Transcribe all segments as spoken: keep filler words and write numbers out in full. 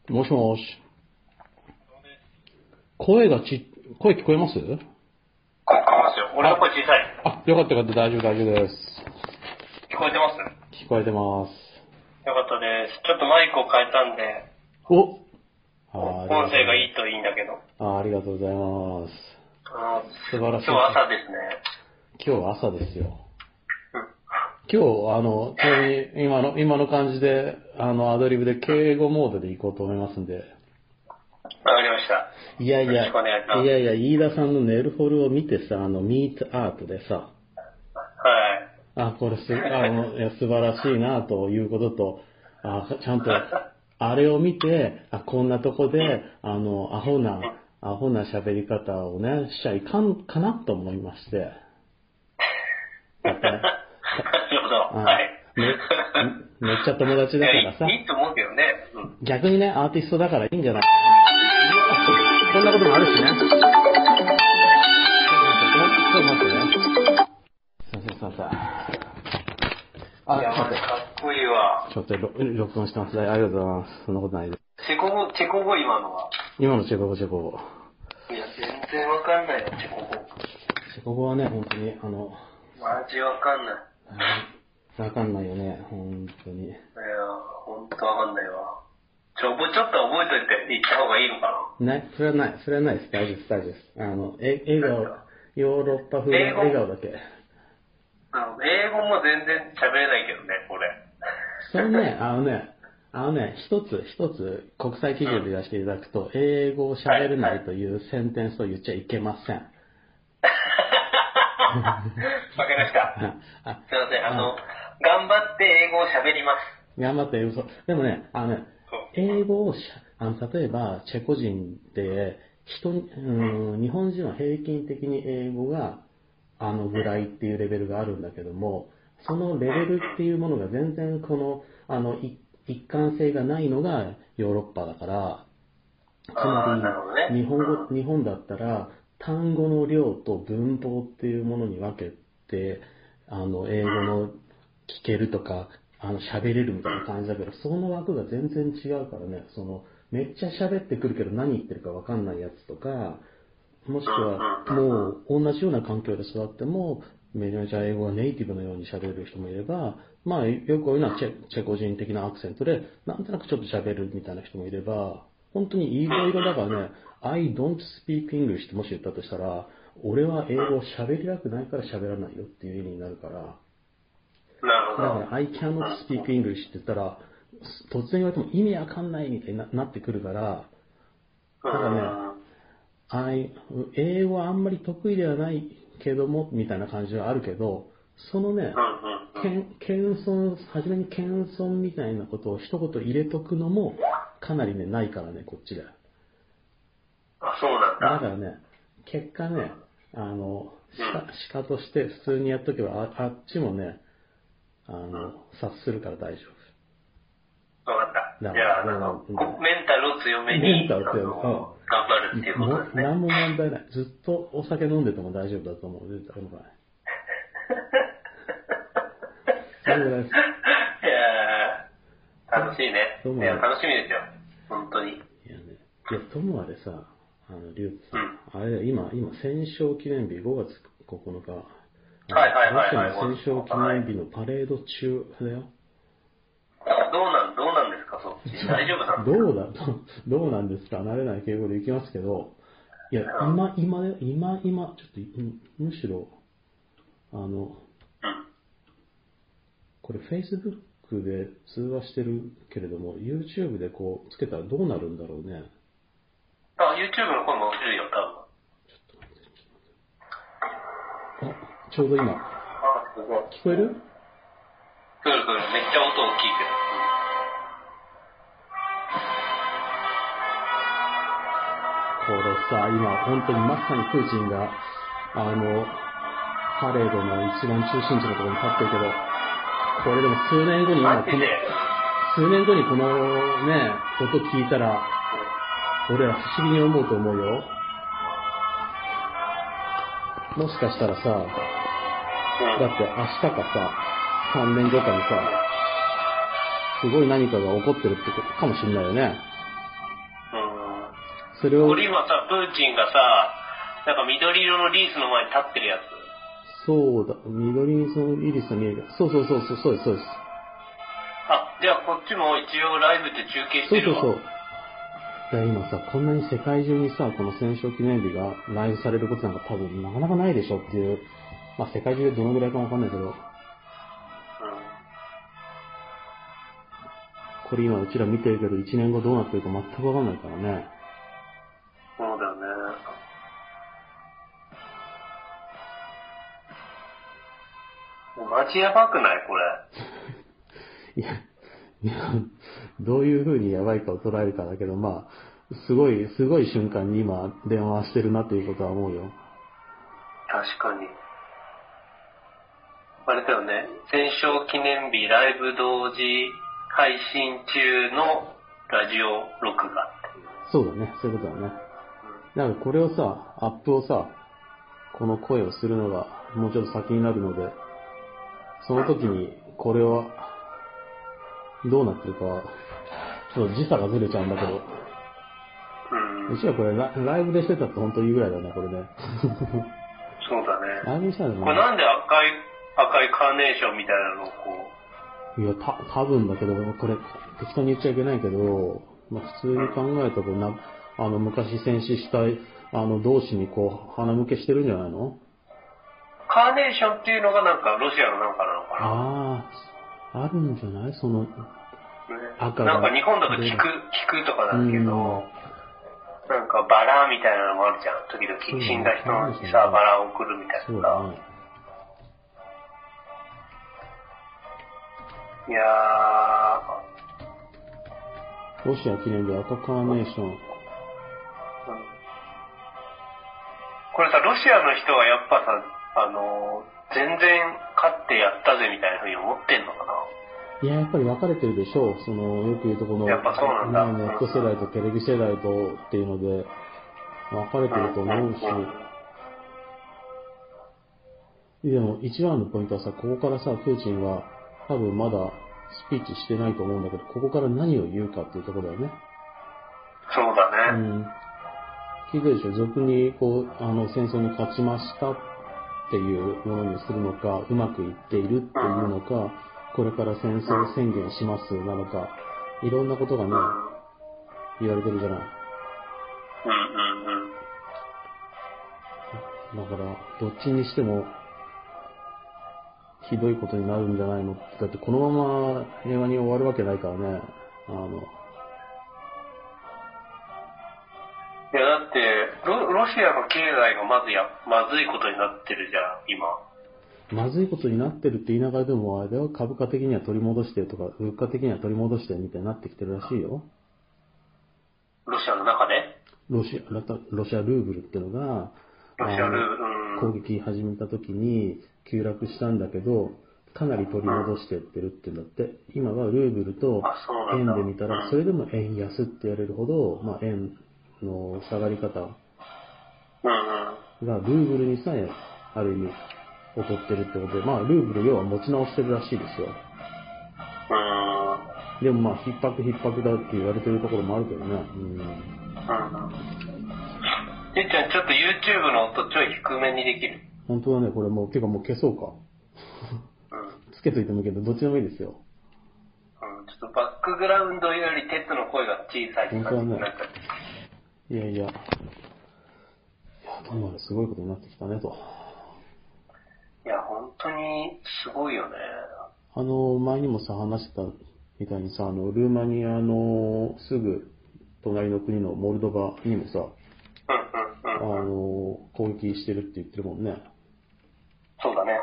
もしもし。声がち、声聞こえます？ 聞こえますよ。俺の声小さい。 あ、よかったよかった。大丈夫大丈夫です。 聞こえてます？ 聞こえてます。 よかったです。ちょっとマイクを変えたんで、 おあ音声がいいといいんだけど。 あありがとうございます。 あ素晴らしい。 今日は朝ですね。 今日は朝ですよ。今日、あの、ちなみに今の、今の感じで、あの、アドリブで敬語モードで行こうと思いますんで。 わかりました。 いやいや、 よろしくお願いします。 いやいや、飯田さんのネルフォルを見てさ、あの、ミートアートでさ、 はい。 あ、これす、あの、いや素晴らしいな、ということと、あ、ちゃんと、あれを見て、あ、こんなとこで、あの、アホな、アホな喋り方をね、しちゃいかんかなと思いまして。やっぱりなるほど。はい。 め, めっちゃ友達だからさ。 いい、いいと思うけどね。うん、 逆にね、アーティストだからいいんじゃないかな。こんなこともあるしね。ちょっと待ってね。すいません、すいません。あ、 いや、かっこいいわ。 ちょっと録音してます。ありがとうございます。そんなことないです。 チェコ語、チェコ語今のは。 今のチェコ語、チェコ語。 いや、全然わかんないよ、チェコ語。 チェコ語はね、本当に、あの、 マジわかんない。 わかんないよね、本当に。いや、 ほんとわかんないわ。ちょ、ちょっと覚えといて言った方がいいのかな？ ない、それはない、それはないです。大丈夫です、大丈夫です。あの、え、笑顔、ヨーロッパ風の笑顔だけ。 英語も全然喋れないけどね、俺。 それね、あのね、あのね、一つ、一つ国際基準で言わせていただくと、英語を喋れないというセンテンスを言っちゃいけません。 わかりました。すいません、あの、頑張って英語を喋ります。 頑張って英語、でもね、あのね、英語をしゃ、あの、例えば、チェコ人で、人、うん、日本人は平均的に英語が、あのぐらいっていうレベルがあるんだけども、そのレベルっていうものが全然この、あの、一貫性がないのがヨーロッパだから、つまり、日本語、日本だったら、単語の量と文法っていうものに分けて、あの、英語の聞けるとか、あの、喋れるみたいな感じだけど、その枠が全然違うからね、その、めっちゃ喋ってくるけど何言ってるか分かんないやつとか、もしくは、もう、同じような環境で育っても、めちゃめちゃ英語がネイティブのように喋れる人もいれば、まあ、よくこういうのはチェ、チェコ人的なアクセントで、なんとなくちょっと喋るみたいな人もいれば、本当にいろいろだからね、I don't speak English ってもし言ったとしたら、俺は英語を喋りたくないから喋らないよっていう意味になるから、 なるほど。 だから I cannot speak English って言ったら、突然言われても意味わかんないみたいになってくるから、だからね、I、英語はあんまり得意ではないけども、みたいな感じはあるけど、そのね、謙遜、初めに謙遜みたいなことを一言入れとくのも、かなりね、ないからね、こっちで。 あ、そうなんだ。 だからね、結果ね、あの、しか、しかとして普通にやっとけば、あ、あっちもね、あの、察するから大丈夫。わかった。じゃあ、あの、メンタルを強めに、 メンタルを強めに、 頑張るっていうことですね。 何も問題ない。ずっとお酒飲んでても大丈夫だと思う。絶対飲まない。 いやー、楽しいね。いや、楽しみですよ。本当に。いやね。いや、ともあれさ、あの、リュウさん、あれ、今、今、戦勝記念日、ごがつここのか、 はいはいはいはい。 ロシアの戦勝記念日のパレード中だよ。 どうなん、どうなんですか、そっち。大丈夫なんですか？ どうだ、どうなんですか、慣れない敬語でいきますけど、いや、今、今、今、今、ちょっと、むしろ、あの、これ Facebook で通話してるけれども、YouTube でこう、つけたらどうなるんだろうね。 あ、YouTube の声も落ちるよ、多分。 ちょっと待って、ちょっと待って。あ、ちょうど今。 あ、すごい。 聞こえる？ 聞こえる聞こえる。めっちゃ音大きいけど。 これさ、今、本当にまさにプーチンが、あの、パレードの一番中心地のところに立ってるけど、これでも数年後に今この、数年後にこのね、音聞いたら、俺ら不思議に思うと思うよ。もしかしたらさ、だって明日かさ、さんねんごかにさ、すごい何かが起こってるってことかもしれないよね。 それを。 これ今さ、プーチンがさ、なんか緑色のリースの前に立ってるやつ。 そうだ、緑色のリースに見える。そうそうそうそう、そうです、そうです。 あ、じゃあこっちも一応ライブで中継してるわ。 そうそうそう。で今さ、こんなに世界中にさ、この戦勝記念日がライブされることなんか多分なかなかないでしょっていう、まあ世界中でどのぐらいかわかんないけど、うん、これ今うちら見てるけどいちねんごどうなってるか全くわかんないからね。 そうだよね。マジやばくないこれ。いや、いや、どういう風にやばいかを捉えるかだけど、まあ、すごい、すごい瞬間に今電話してるなということは思うよ。 確かに。あれだよね、戦勝記念日ライブ同時配信中のラジオ録画っていう。 そうだね、そういうことだね。だからこれをさ、アップをさ、この声をするのがもうちょっと先になるので、その時にこれはどうなってるかは、ちょっと時差がずれちゃうんだけど、うん、うちはこれラライブでしてたって本当にいいぐらいだね、これね。 そうだね。 ライブでしたね。 これなんで赤い、赤いカーネーションみたいなのをこう。いや、た、多分だけど、これ適当に言っちゃいけないけど、まあ普通に考えたらこうな、あの昔戦死したあの同士にこう鼻向けしてるんじゃないの？ カーネーションっていうのがなんかロシアのなんかなのかな？ ああ、あるんじゃないその、ね、赤が。なんか日本だと菊、菊とかなんだけど、なんかバラみたいなのもあるじゃん。時々死んだ人にさ、バラを送るみたいなさ。ね、いやー。ロシア記念日赤カーネーション。うん、 これさ、ロシアの人はやっぱさ、あのー、全然勝ってやったぜみたいな風に思ってんのかな？ いや、やっぱり分かれてるでしょう。その、よく言うとこの、 やっぱそうなんだ。 ネット世代とテレビ世代とっていうので、分かれてると思うし、でも一番のポイントはさ、ここからさ、プーチンは多分まだスピーチしてないと思うんだけど、ここから何を言うかっていうところだよね。 そうだね。 うん。聞いてるでしょ。俗に、こう、あの、戦争に勝ちましたっていうものにするのか、うまくいっているっていうのか、これから戦争宣言しますなのか、いろんなことがね、言われてるじゃない。 うんうんうん。だから、どっちにしても、ひどいことになるんじゃないの？だってこのまま平和に終わるわけないからね。あの。 いやだってロ、ロシアの経済がまずや、まずいことになってるじゃん、 今。まずいことになってるって言いながらでも、あれは株価的には取り戻してるとか、物価的には取り戻してるみたいになってきてるらしいよ。 ロシアの中でロシア、ロシアルーブルっていうのが、 ロシアルーブル、 攻撃始めた時に急落したんだけど、かなり取り戻してってるって言うんだって。今はルーブルと円で見たら、それでも円安って言われるほど、まあ円の下がり方がルーブルにさえある意味劣ってるってことで、まあルーブル要は持ち直してるらしいですよ。でもまあ逼迫逼迫だって言われてるところもあるけどね。うんてっちゃん、ちょっと YouTube の音ちょい低めにできる？ 本当だね、これもう、てかもう消そうか。うん、つけといてもいいけど、どっちでもいいですよ。 うん、ちょっとバックグラウンドよりテツの声が小さいって感じになっちゃって。 本当だね。いやいや。いや、どうもすごいことになってきたねと。 いや、本当にすごいよね。 あの、前にもさ、話したみたいにさ、あの、ルーマニアのすぐ隣の国のモルドバにもさ、あの、攻撃してるって言ってるもんね。 そうだね。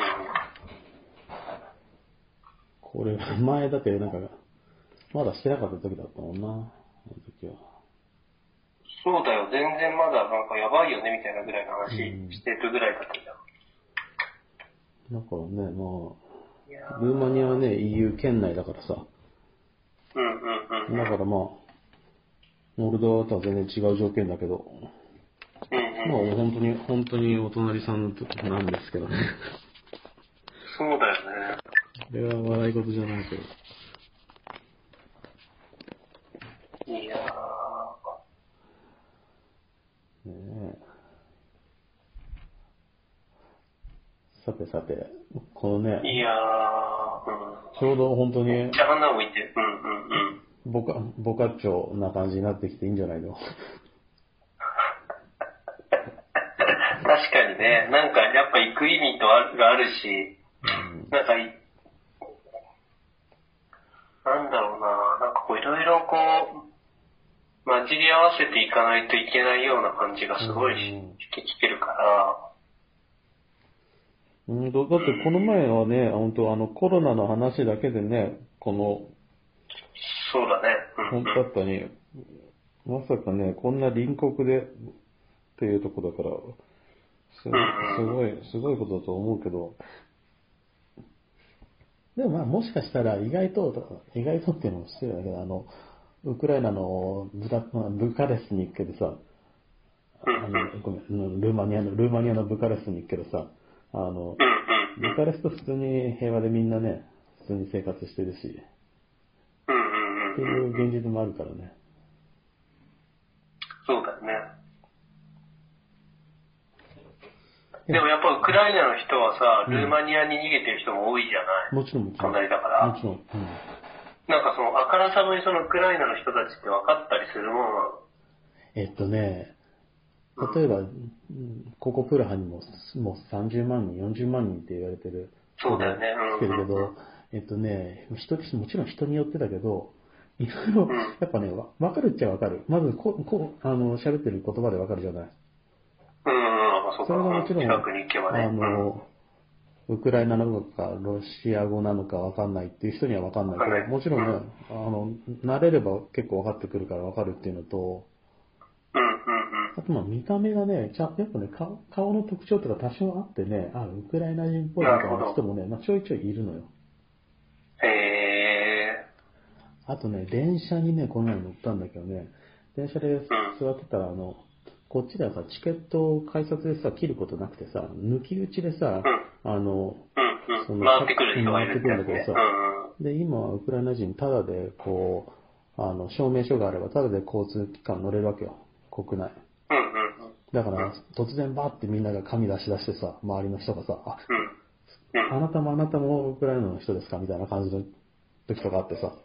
これ、前だってなんか、まだしてなかった時だったもんな、あの時は。 そうだよ、全然まだなんかやばいよねみたいなぐらいの話してるぐらいだったじゃん。 だからね、まあ、ルーマニアはね、イーユー 圏内だからさ。 うんうんうん。 だからまあ、モルドバとは全然違う条件だけど、 うんうん、 まあ本当に、本当にお隣さんの時なんですけどね。 そうだよね。 これは笑い事じゃないけど。 いやさてさて、このね、 いやー、 うん、ちょうど本当に、めっちゃ花置いてる。うんうんうん。 ボカ、ボカッチョな感じになってきていいんじゃないの確かにね、なんかやっぱ行く意味とあがあるし、うん、なんかい、なんだろうな、なんかこういろいろこう、混じり合わせていかないといけないような感じがすごいしてきてるから、 うん、だってこの前はね、本当あのコロナの話だけでね、この、 そうだね。 うんうん、本当に、まさかね、こんな隣国でっていうとこだから、す, すごい、すごいことだと思うけど、でもまあもしかしたら意外と、意外とっていうのも失礼だけど、あの、ウクライナのブダブカレスに行くけどさ、あの、ごめん、ルーマニアの、ルーマニアのブカレスに行くけどさ、あの、ブカレスト普通に平和でみんなね、普通に生活してるし、っていう現実もあるからね。 そうだよね。でもやっぱウクライナの人はさ、ルーマニアに逃げてる人も多いじゃない。 もちろんもちろん。 隣だから。 もちろん。うん、 なんかその、あからさまにそのウクライナの人たちって分かったりするものなの？ えっとね、例えば、うん、ここプラハにももうさんじゅうまんにん、よんじゅうまんにんって言われてる。 そうだよね。 うん。けど、えっとね、人、もちろん人によってだけど、いろいろ、やっぱね、わかるっちゃわかる。まずこ、こあの、喋ってる言葉でわかるじゃない。 うん、そうか。 それがもちろん、 近くに行けばね、 あの、ウクライナなのか、ロシア語なのかわかんないっていう人にはわかんないけど、はい、もちろんね、うん、あの、慣れれば結構わかってくるからわかるっていうのと、 うんうんうん。 あとまあ見た目がね、ちゃやっぱね、顔、顔の特徴とか多少あってね、あ、ウクライナ人っぽいみたいな人もね、まあ、ちょいちょいいるのよ。 へえ。 あとね、電車にね、この前乗ったんだけどね、電車で座ってたら、あの、こっちではさ、チケットを改札でさ、切ることなくてさ、抜き打ちでさ、 うん、 あの、 うんうん、 その回ってくる人がいるんだけどさ、うん、で、今はウクライナ人、ただで、こう、あの、証明書があれば、ただで交通機関乗れるわけよ、国内。 うんうん、 だから、突然バーってみんなが紙出し出してさ、周りの人がさ、あ、うん、あなたもあなたもウクライナの人ですかみたいな感じの時とかあってさ。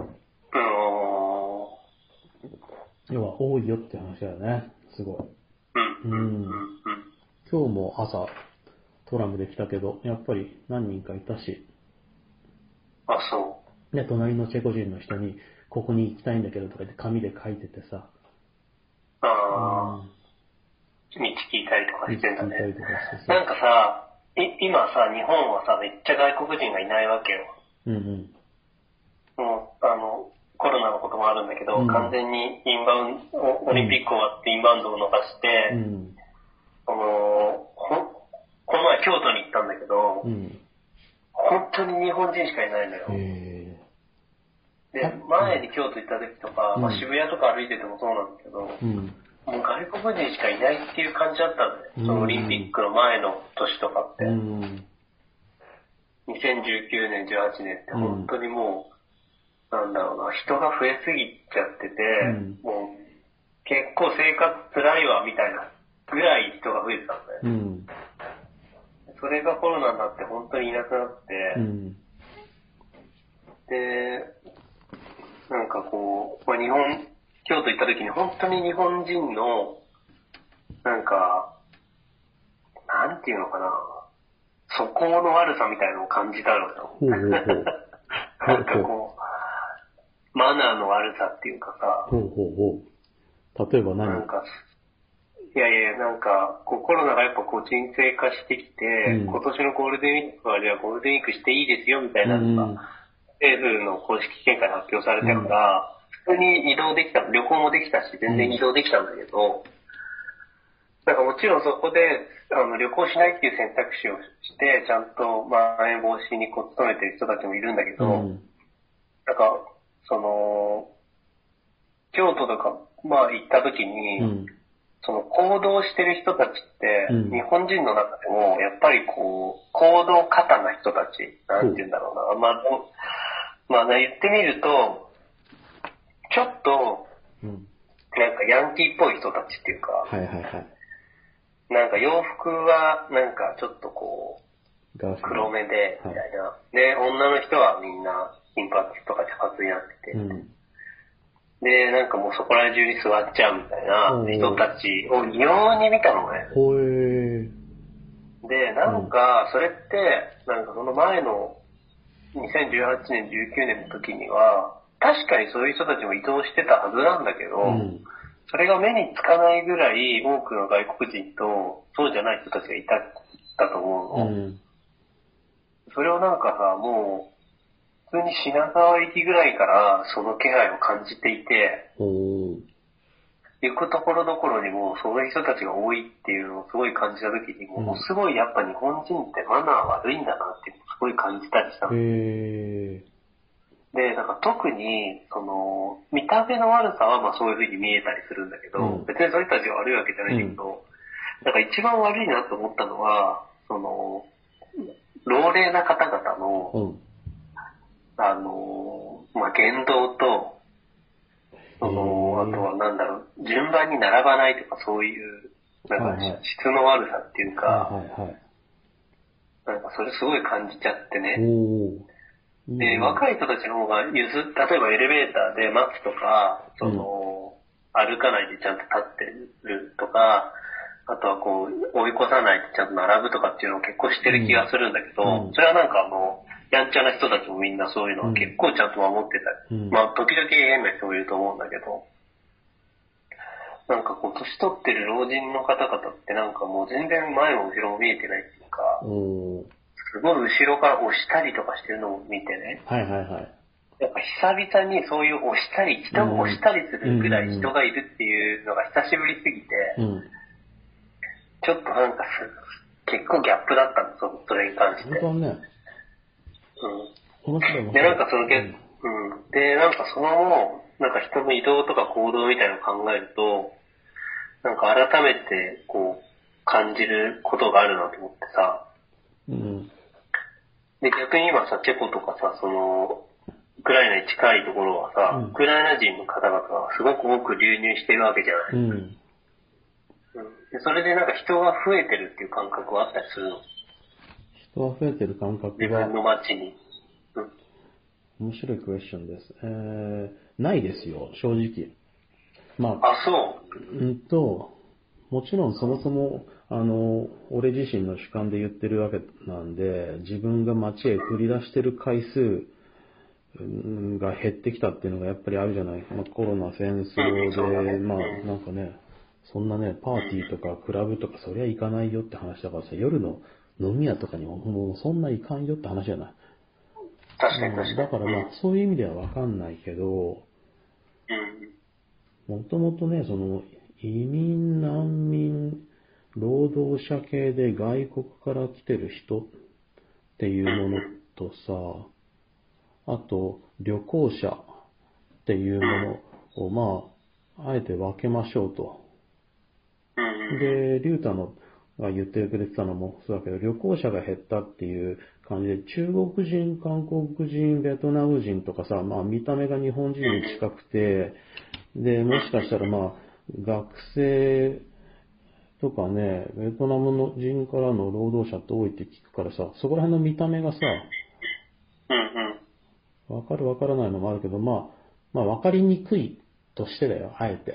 要は多いよって話だよね。すごい。うん。今日も朝トラムで来たけど、やっぱり何人かいたし。 あ、そう。 で、隣のチェコ人の人に、ここに行きたいんだけどとか言って紙で書いててさ。 ああ、うん。道聞いたりとかしてんだね。 道聞いたりとかしてさ。なんかさ、い今さ、日本はさ、めっちゃ外国人がいないわけよ。 うんうん。 もう、あの、コロナのこともあるんだけど、うん、完全にインバウンド、オリンピック終わってインバウンドを逃して、うん、あのこの前京都に行ったんだけど、うん、本当に日本人しかいないのよ。へで、前に京都行った時とか、うんまあ、渋谷とか歩いててもそうなんだけど、うん、もう外国人しかいないっていう感じだったんだよ。うん、そのオリンピックの前の年とかって。うん、にせんじゅうきゅうねん、じゅうはちねんって本当にもう、なんだろうな、人が増えすぎちゃってて、うん、もう結構生活辛いわみたいなぐらい人が増えてたんだよ、うん。それがコロナになって本当にいなくなって、うん、で、なんかこう、まあ、日本、京都行った時に本当に日本人の、なんか、なんていうのかな、素行の悪さみたいなのを感じたのよ。なんかこう、マナーの悪さっていうかさ。 ほうほうほう。例えば何？ なんか、いやいや、なんか、こうコロナがやっぱこう沈静化してきて、うん、今年のゴールデンウィークはじゃあゴールデンウィークしていいですよみたいなのが、うん、政府の公式見解で発表されたから、うん、普通に移動できた、旅行もできたし、全然移動できたんだけど、うん、なんかもちろんそこであの旅行しないっていう選択肢をして、ちゃんとまん延防止にこう努めてる人たちもいるんだけど、うん、なんか、その、京都とか、まあ行った時に、うん、その行動してる人たちって、うん、日本人の中でも、やっぱりこう、行動過多な人たち、なんて言うんだろうな。まあ、まあ、言ってみると、ちょっと、うん、なんかヤンキーっぽい人たちっていうか、 はいはいはい。 なんか洋服は、なんかちょっとこ黒目で、みたいな、はい。で、女の人はみんな金髪とか茶髪になってて、うん、で、なんかもうそこら中に座っちゃうみたいな人たちを異様に見たのね。 ほえー。で、なんか、それって、なんかその前のにせんじゅうはちねん、じゅうきゅうねんの時には、確かにそういう人たちも移動してたはずなんだけど、うん、それが目につかないぐらい多くの外国人とそうじゃない人たちがいた、だと思うの。うん、それをなんかさ、もう、普通に品川駅ぐらいからその気配を感じていて、行くところどころにもそういう人たちが多いっていうのをすごい感じた時に、もうすごいやっぱ日本人ってマナー悪いんだなってすごい感じたりしたの。 へで、なんか特に、その、見た目の悪さはまあそういう風に見えたりするんだけど、うん、別にそういう人たちが悪いわけじゃないんだけど、うん、なんか一番悪いなと思ったのは、その、老齢な方々の、うんあの、まあ、言動と、その、あとはなんだろう、順番に並ばないとかそういう、なんか質の悪さっていうか、はいはいはい、なんかそれすごい感じちゃってね。で、うん、若い人たちの方が譲っ、例えばエレベーターで待つとか、その、うん、歩かないでちゃんと立ってるとか、あとはこう、追い越さないでちゃんと並ぶとかっていうのを結構してる気がするんだけど、うん、それはなんかあの、やんちゃな人たちもみんなそういうのを結構ちゃんと守ってたり、うん、まあ時々変な人もいると思うんだけど、なんかこう年取ってる老人の方々ってなんかもう全然前も後ろも見えてないっていうか、すごい後ろから押したりとかしてるのを見てね、 はいはいはい。 やっぱ久々にそういう押したり、人を押したりするぐらい人がいるっていうのが久しぶりすぎて、うん、ちょっとなんか結構ギャップだったの、そ, それに関して。 本当ね。 うん。で、なんかその、うん、うん。で、なんかその後、なんか人の移動とか行動みたいなのを考えると、なんか改めて、こう、感じることがあるなと思ってさ。 うん。 で、逆に今さ、チェコとかさ、その、ウクライナに近いところはさ、うん、ウクライナ人の方々がすごく多く流入してるわけじゃない。うん。うん、でそれでなんか人が増えてるっていう感覚はあったりするの？ 人が増えてる感覚は自分の街に、 うん、面白いクエスチョンです、えー、ないですよ正直。まあ、 あそううんともちろんそもそもあの俺自身の主観で言ってるわけなんで、自分が街へ繰り出してる回数が減ってきたっていうのがやっぱりあるじゃない。まあ、コロナ戦争で、うん、まあなんかね、そんなねパーティーとかクラブとかそりゃ行かないよって話だからさ、夜の飲み屋とかにももうそんな行かんよって話じゃない。 確かに確かに。 だからまあそういう意味ではわかんないけど、もともとね、その移民、難民、労働者系で外国から来てる人っていうものとさ、あと旅行者っていうものをまあ、あえて分けましょうと。で、リュウタのが言ってくれてたのもそうだけど、旅行者が減ったっていう感じで、中国人、韓国人、ベトナム人とかさ、まあ見た目が日本人に近くて、で、もしかしたらまあ、学生とかね、ベトナムの人からの労働者って多いって聞くからさ、そこら辺の見た目がさ、わかるわからないのもあるけど、まあ、まあわかりにくいとしてだよ、あえて。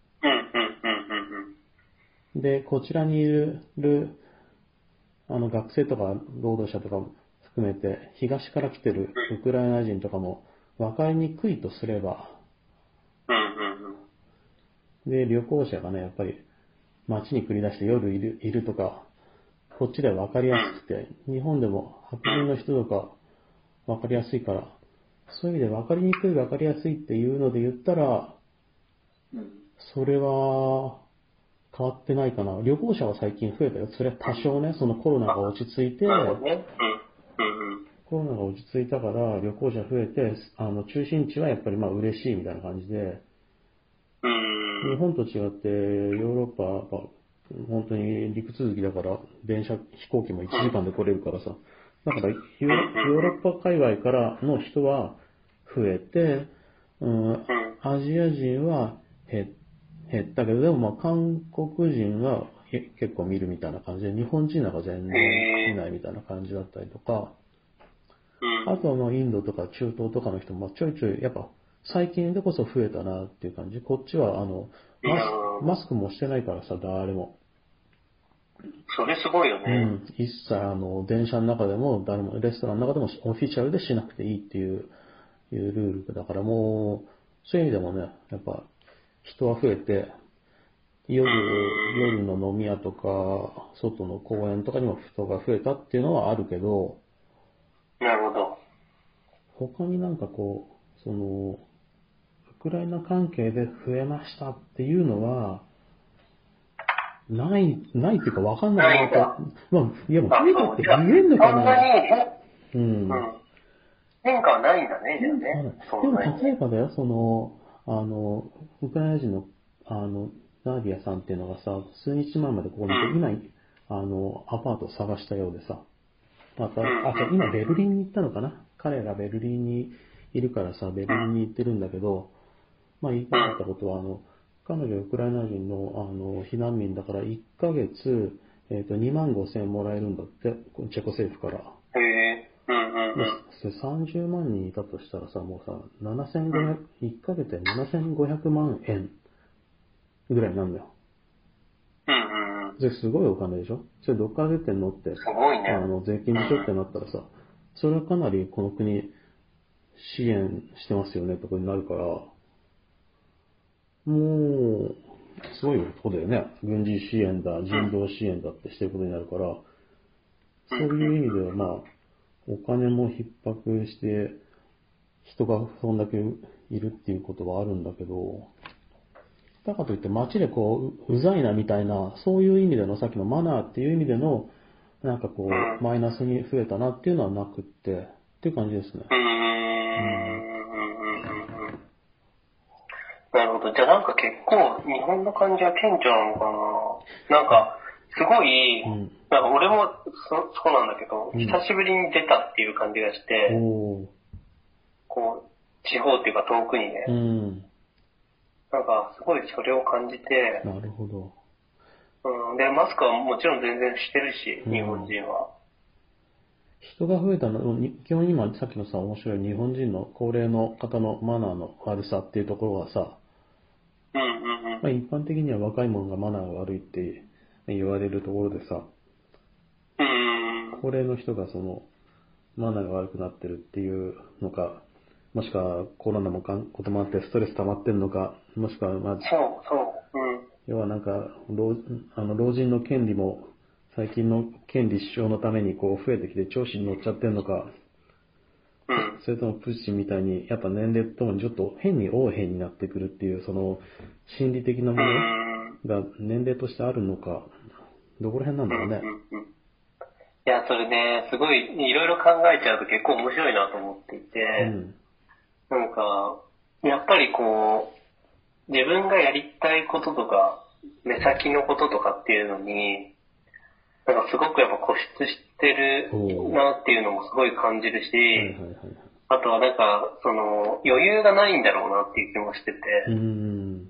で、こちらにいる、あの、学生とか労働者とかも含めて、東から来てるウクライナ人とかも分かりにくいとすれば、で、旅行者がね、やっぱり街に繰り出して夜いる、いるとか、こっちでは分かりやすくて、日本でも白人の人とか分かりやすいから、そういう意味で分かりにくい分かりやすいっていうので言ったら、それは、変わってないかな。旅行者は最近増えたよ。それは多少ね、そのコロナが落ち着いて、コロナが落ち着いたから旅行者増えて、あの中心地はやっぱりまあ嬉しいみたいな感じで、日本と違ってヨーロッパは本当に陸続きだから電車、飛行機もいちじかんで来れるからさ、だからヨーロッパ界隈からの人は増えて、うん、アジア人は減って、減ったけど、でもまあ韓国人が結構見るみたいな感じで、日本人なんか全然見ないみたいな感じだったりとか、あとはまあインドとか中東とかの人もちょいちょいやっぱ最近でこそ増えたなっていう感じ。こっちはあのマス、マスクもしてないからさ、誰も。 それすごいよね。 うん。一切あの電車の中でも誰もレストランの中でもオフィシャルでしなくていいっていういうルールだから、もうそういう意味でもね、やっぱ人は増えて、夜夜の飲み屋とか外の公園とかにも人が増えたっていうのはあるけど、 なるほど。 他になんかこうそのウクライナ関係で増えましたっていうのはない、ないっていうかわかんないなと。まあ、いやもう増えたって言えんのかな。 そんなに、 うん。 変化はないんだね、じゃあね。 でも例えばだよ、その、あの、ウクライナ人の、あの、ナーディアさんっていうのがさ、数日前までここにいて、今、あの、アパートを探したようでさ、また、あ、じゃ今ベルリンに行ったのかな。彼がベルリンにいるからさ、ベルリンに行ってるんだけど、まあ言いたかったことは、あの、彼女はウクライナ人のあの避難民だからいっかげつ、えー、とにまんごせんえんもらえるんだって、チェコ政府から。 へえ。うんうんうん。 それさんじゅうまんにんいたとしたらさ、もうさ、ななせんごひゃく、いっかげつでななせんごひゃくまんえんぐらいになるんだよ。 うんうんうん。 それすごいお金でしょ。それどっから出てんのって、 すごいね。 あの税金でしょってなったらさ、それはかなりこの国支援してますよねってことになるから、もう、すごいことだよね。軍事支援だ、人道支援だってしてることになるから、そういう意味ではまあ、お金も逼迫して、人がそんだけいるっていうことはあるんだけど、だからといって街でこう、うざいなみたいな、そういう意味でのさっきのマナーっていう意味での、なんかこう、マイナスに増えたなっていうのはなくって、っていう感じですね。 うーん。なるほど。じゃあなんか結構日本の感じは顕著なのかな。なんかすごい、うん、なんか俺もそそうなんだけど、うん、久しぶりに出たっていう感じがして、こう地方っていうか遠くにね、うん、なんかすごいそれを感じて、 なるほど。 うん、でマスクはもちろん全然してるし、日本人は。 人が増えたの、基本今さっきのさ、面白い日本人の高齢の方のマナーの悪さっていうところがさ、 うんうんうん、 まあ、一般的には若い者がマナーが悪いって言われるところでさ、 うん、 高齢の人がそのマナーが悪くなってるっていうのか、もしくはコロナもこともあってストレス溜まってるのか、もしくはまあ、 そうそう、うん、 要はなんか老あの老人の権利も最近の権利主張のためにこう増えてきて調子に乗っちゃってるのか、 うん、 それともプッシンみたいにやっぱ年齢ともにちょっと変に横変になってくるっていうその心理的なものが年齢としてあるのか、どこら辺なんだろうね。 うんうんうん、いや、それね、すごいいろいろ考えちゃうと結構面白いなと思っていて、うん、なんか、やっぱりこう、自分がやりたいこととか、目先のこととかっていうのに、なんかすごくやっぱ固執してるなっていうのもすごい感じるし、はいはいはい、あとはなんか、その、余裕がないんだろうなっていう気もしてて、うん、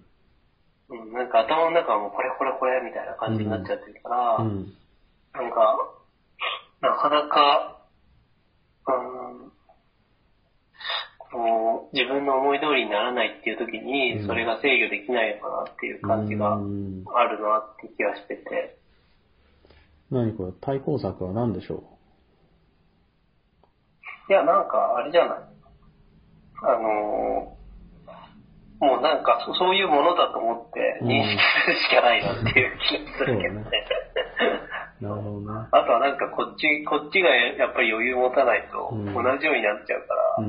うん、なんか頭の中はもうこれこれこれみたいな感じになっちゃってるから、うん、なんか、なかなか、うん、こう自分の思い通りにならないっていう時に、それが制御できないのかなっていう感じがあるなっていう気がしてて。 何これ、対抗策は何でしょう？いや、なんか、あれじゃない。あのー、もうなんかそ、そういうものだと思って認識するしかないなっていう気がするけどね。 なるほどね。 あとはなんかこっち、こっちがやっぱり余裕持たないと同じようになっちゃうから、うん、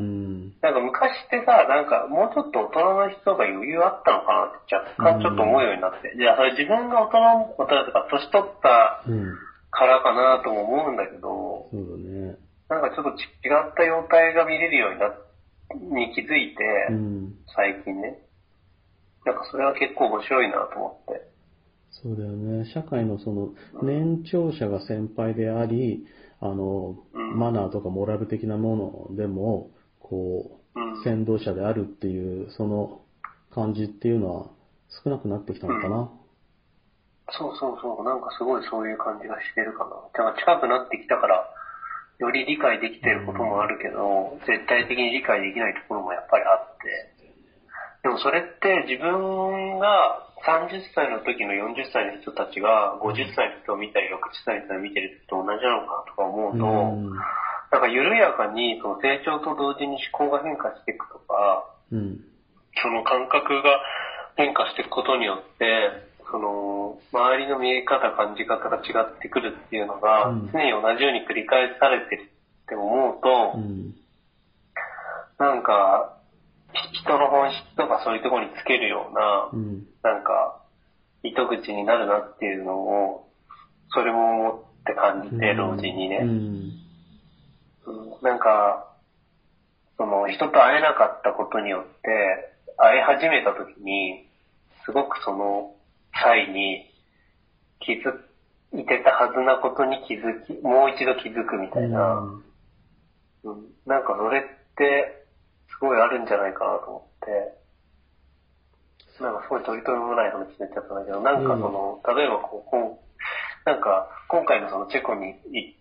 なんか昔ってさ、なんかもうちょっと大人の人が余裕あったのかなって若干ちょっと思うようになって、うん、じゃあそれ自分が大人、大人とか年取ったからかなとも思うんだけど、 そうだね。 なんかちょっと違った様態が見れるようになに気づいて、うん、最近ね。なんかそれは結構面白いなと思って。 そうだよね。社会のその年長者が先輩であり、あの、うん、マナーとかモラル的なものでも、こう、うん、先導者であるっていう、その感じっていうのは少なくなってきたのかな。 確そうそうそう、なんかすごいそういう感じがしてるかな。だから近くなってきたから、より理解できてることもあるけど、絶対的に理解できないところもやっぱりあって。でもそれって自分がさんじゅっさいの時のよんじゅっさいの人たちがごじゅっさいの人を見たりろくじゅっさいの人を見てると同じなのかなとか思うと、うん、なんか緩やかにその成長と同時に思考が変化していくとか、うん、その感覚が変化していくことによって、その周りの見え方、感じ方が違ってくるっていうのが常に同じように繰り返されてるって思うと、うん、なんか人の本質とかそういうところにつけるような、うん、なんか糸口になるなっていうのをそれも思って感じて、同時にね、うんうん、なんかその人と会えなかったことによって会い始めた時にすごくその際に気づいてたはずなことに気づき、もう一度気づくみたいな、うんうん、なんかそれってすごいあるんじゃないかなと思って、なんかすごい取り留めもない話になっちゃったんだけど、なんかその、例えばこう、こうなんか今回のそのチェコに行って、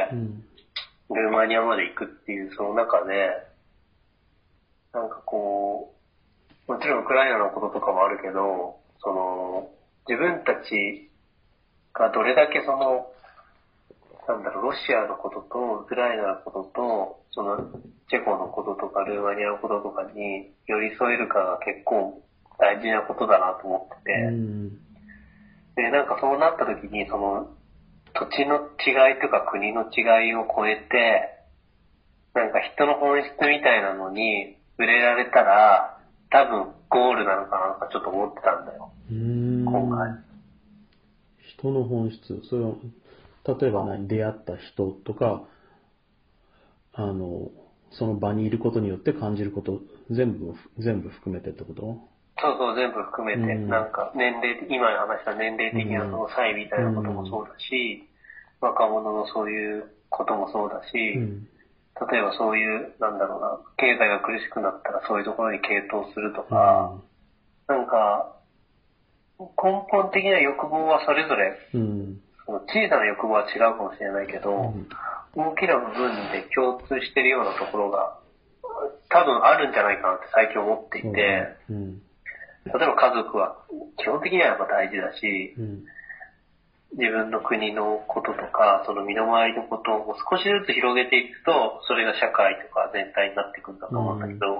うん、ルーマニアまで行くっていうその中で、なんかこう、もちろんウクライナのこととかもあるけど、その、自分たちがどれだけその、なんだろう、ロシアのことと、ウクライナのことと、その、チェコのこととか、ルーマニアのこととかに寄り添えるかが結構大事なことだなと思ってて、うん、で、なんかそうなった時に、その、土地の違いとか国の違いを超えて、なんか人の本質みたいなのに触れられたら、多分ゴールなのかなとかちょっと思ってたんだよ。 うーん、今回。人の本質、それは、例えば何、出会った人とか、あの、その場にいることによって感じること、全部、全部含めてってこと？ そうそう、全部含めて、うん、なんか年齢、今話した年齢的なその差異みたいなこともそうだし、うん、若者のそういうこともそうだし、うん、例えばそういう、なんだろうな、経済が苦しくなったらそういうところに傾倒するとか、うん、なんか、根本的な欲望はそれぞれ、うん、その小さな欲望は違うかもしれないけど、うん、大きな部分で共通しているようなところが多分あるんじゃないかなって最近思っていて、うん、例えば家族は基本的にはやっぱ大事だし、うん、自分の国のこととかその身の回りのことを少しずつ広げていくとそれが社会とか全体になっていくんだと思うんだけど、うん、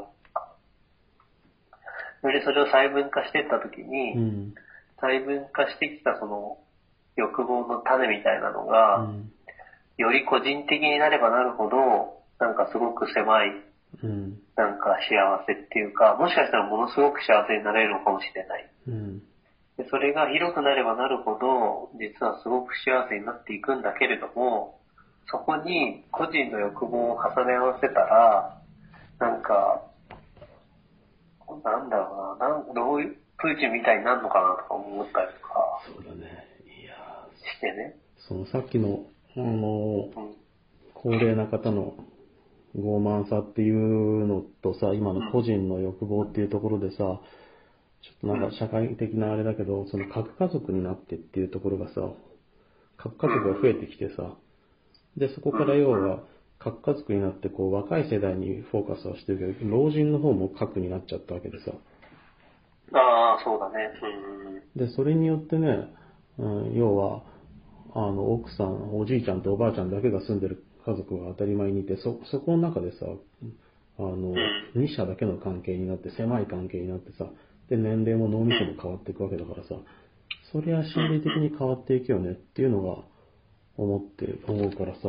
それでそれを細分化していった時に、うん、細分化してきたその欲望の種みたいなのが、うん、より個人的になればなるほどなんかすごく狭い、うん、なんか幸せっていうか、もしかしたらものすごく幸せになれるのかもしれない、うん、でそれが広くなればなるほど実はすごく幸せになっていくんだけれども、そこに個人の欲望を重ね合わせたらなんかなんだろうな、なんどういうプーチンみたいになるのかなとか思ったりとか、 そうだね、いやしてね、 そのさっきのあの、うん、高齢な方の傲慢さっていうのとさ、今の個人の欲望っていうところでさ、ちょっとなんか社会的なあれだけど、その核家族になってっていうところがさ、核家族が増えてきてさ、で、そこから要は核家族になってこう若い世代にフォーカスはしてるけど、老人の方も核になっちゃったわけでさ。 ああ、そうだね。 うん、で、それによってね、うん、要は、あの、奥さん、おじいちゃんとおばあちゃんだけが住んでる家族が当たり前にいて、そ、そこの中でさ、あの、二者だけの関係になって、狭い関係になってさ、で、年齢も脳みそも変わっていくわけだからさ、そりゃ心理的に変わっていくよねっていうのが思って、思うからさ、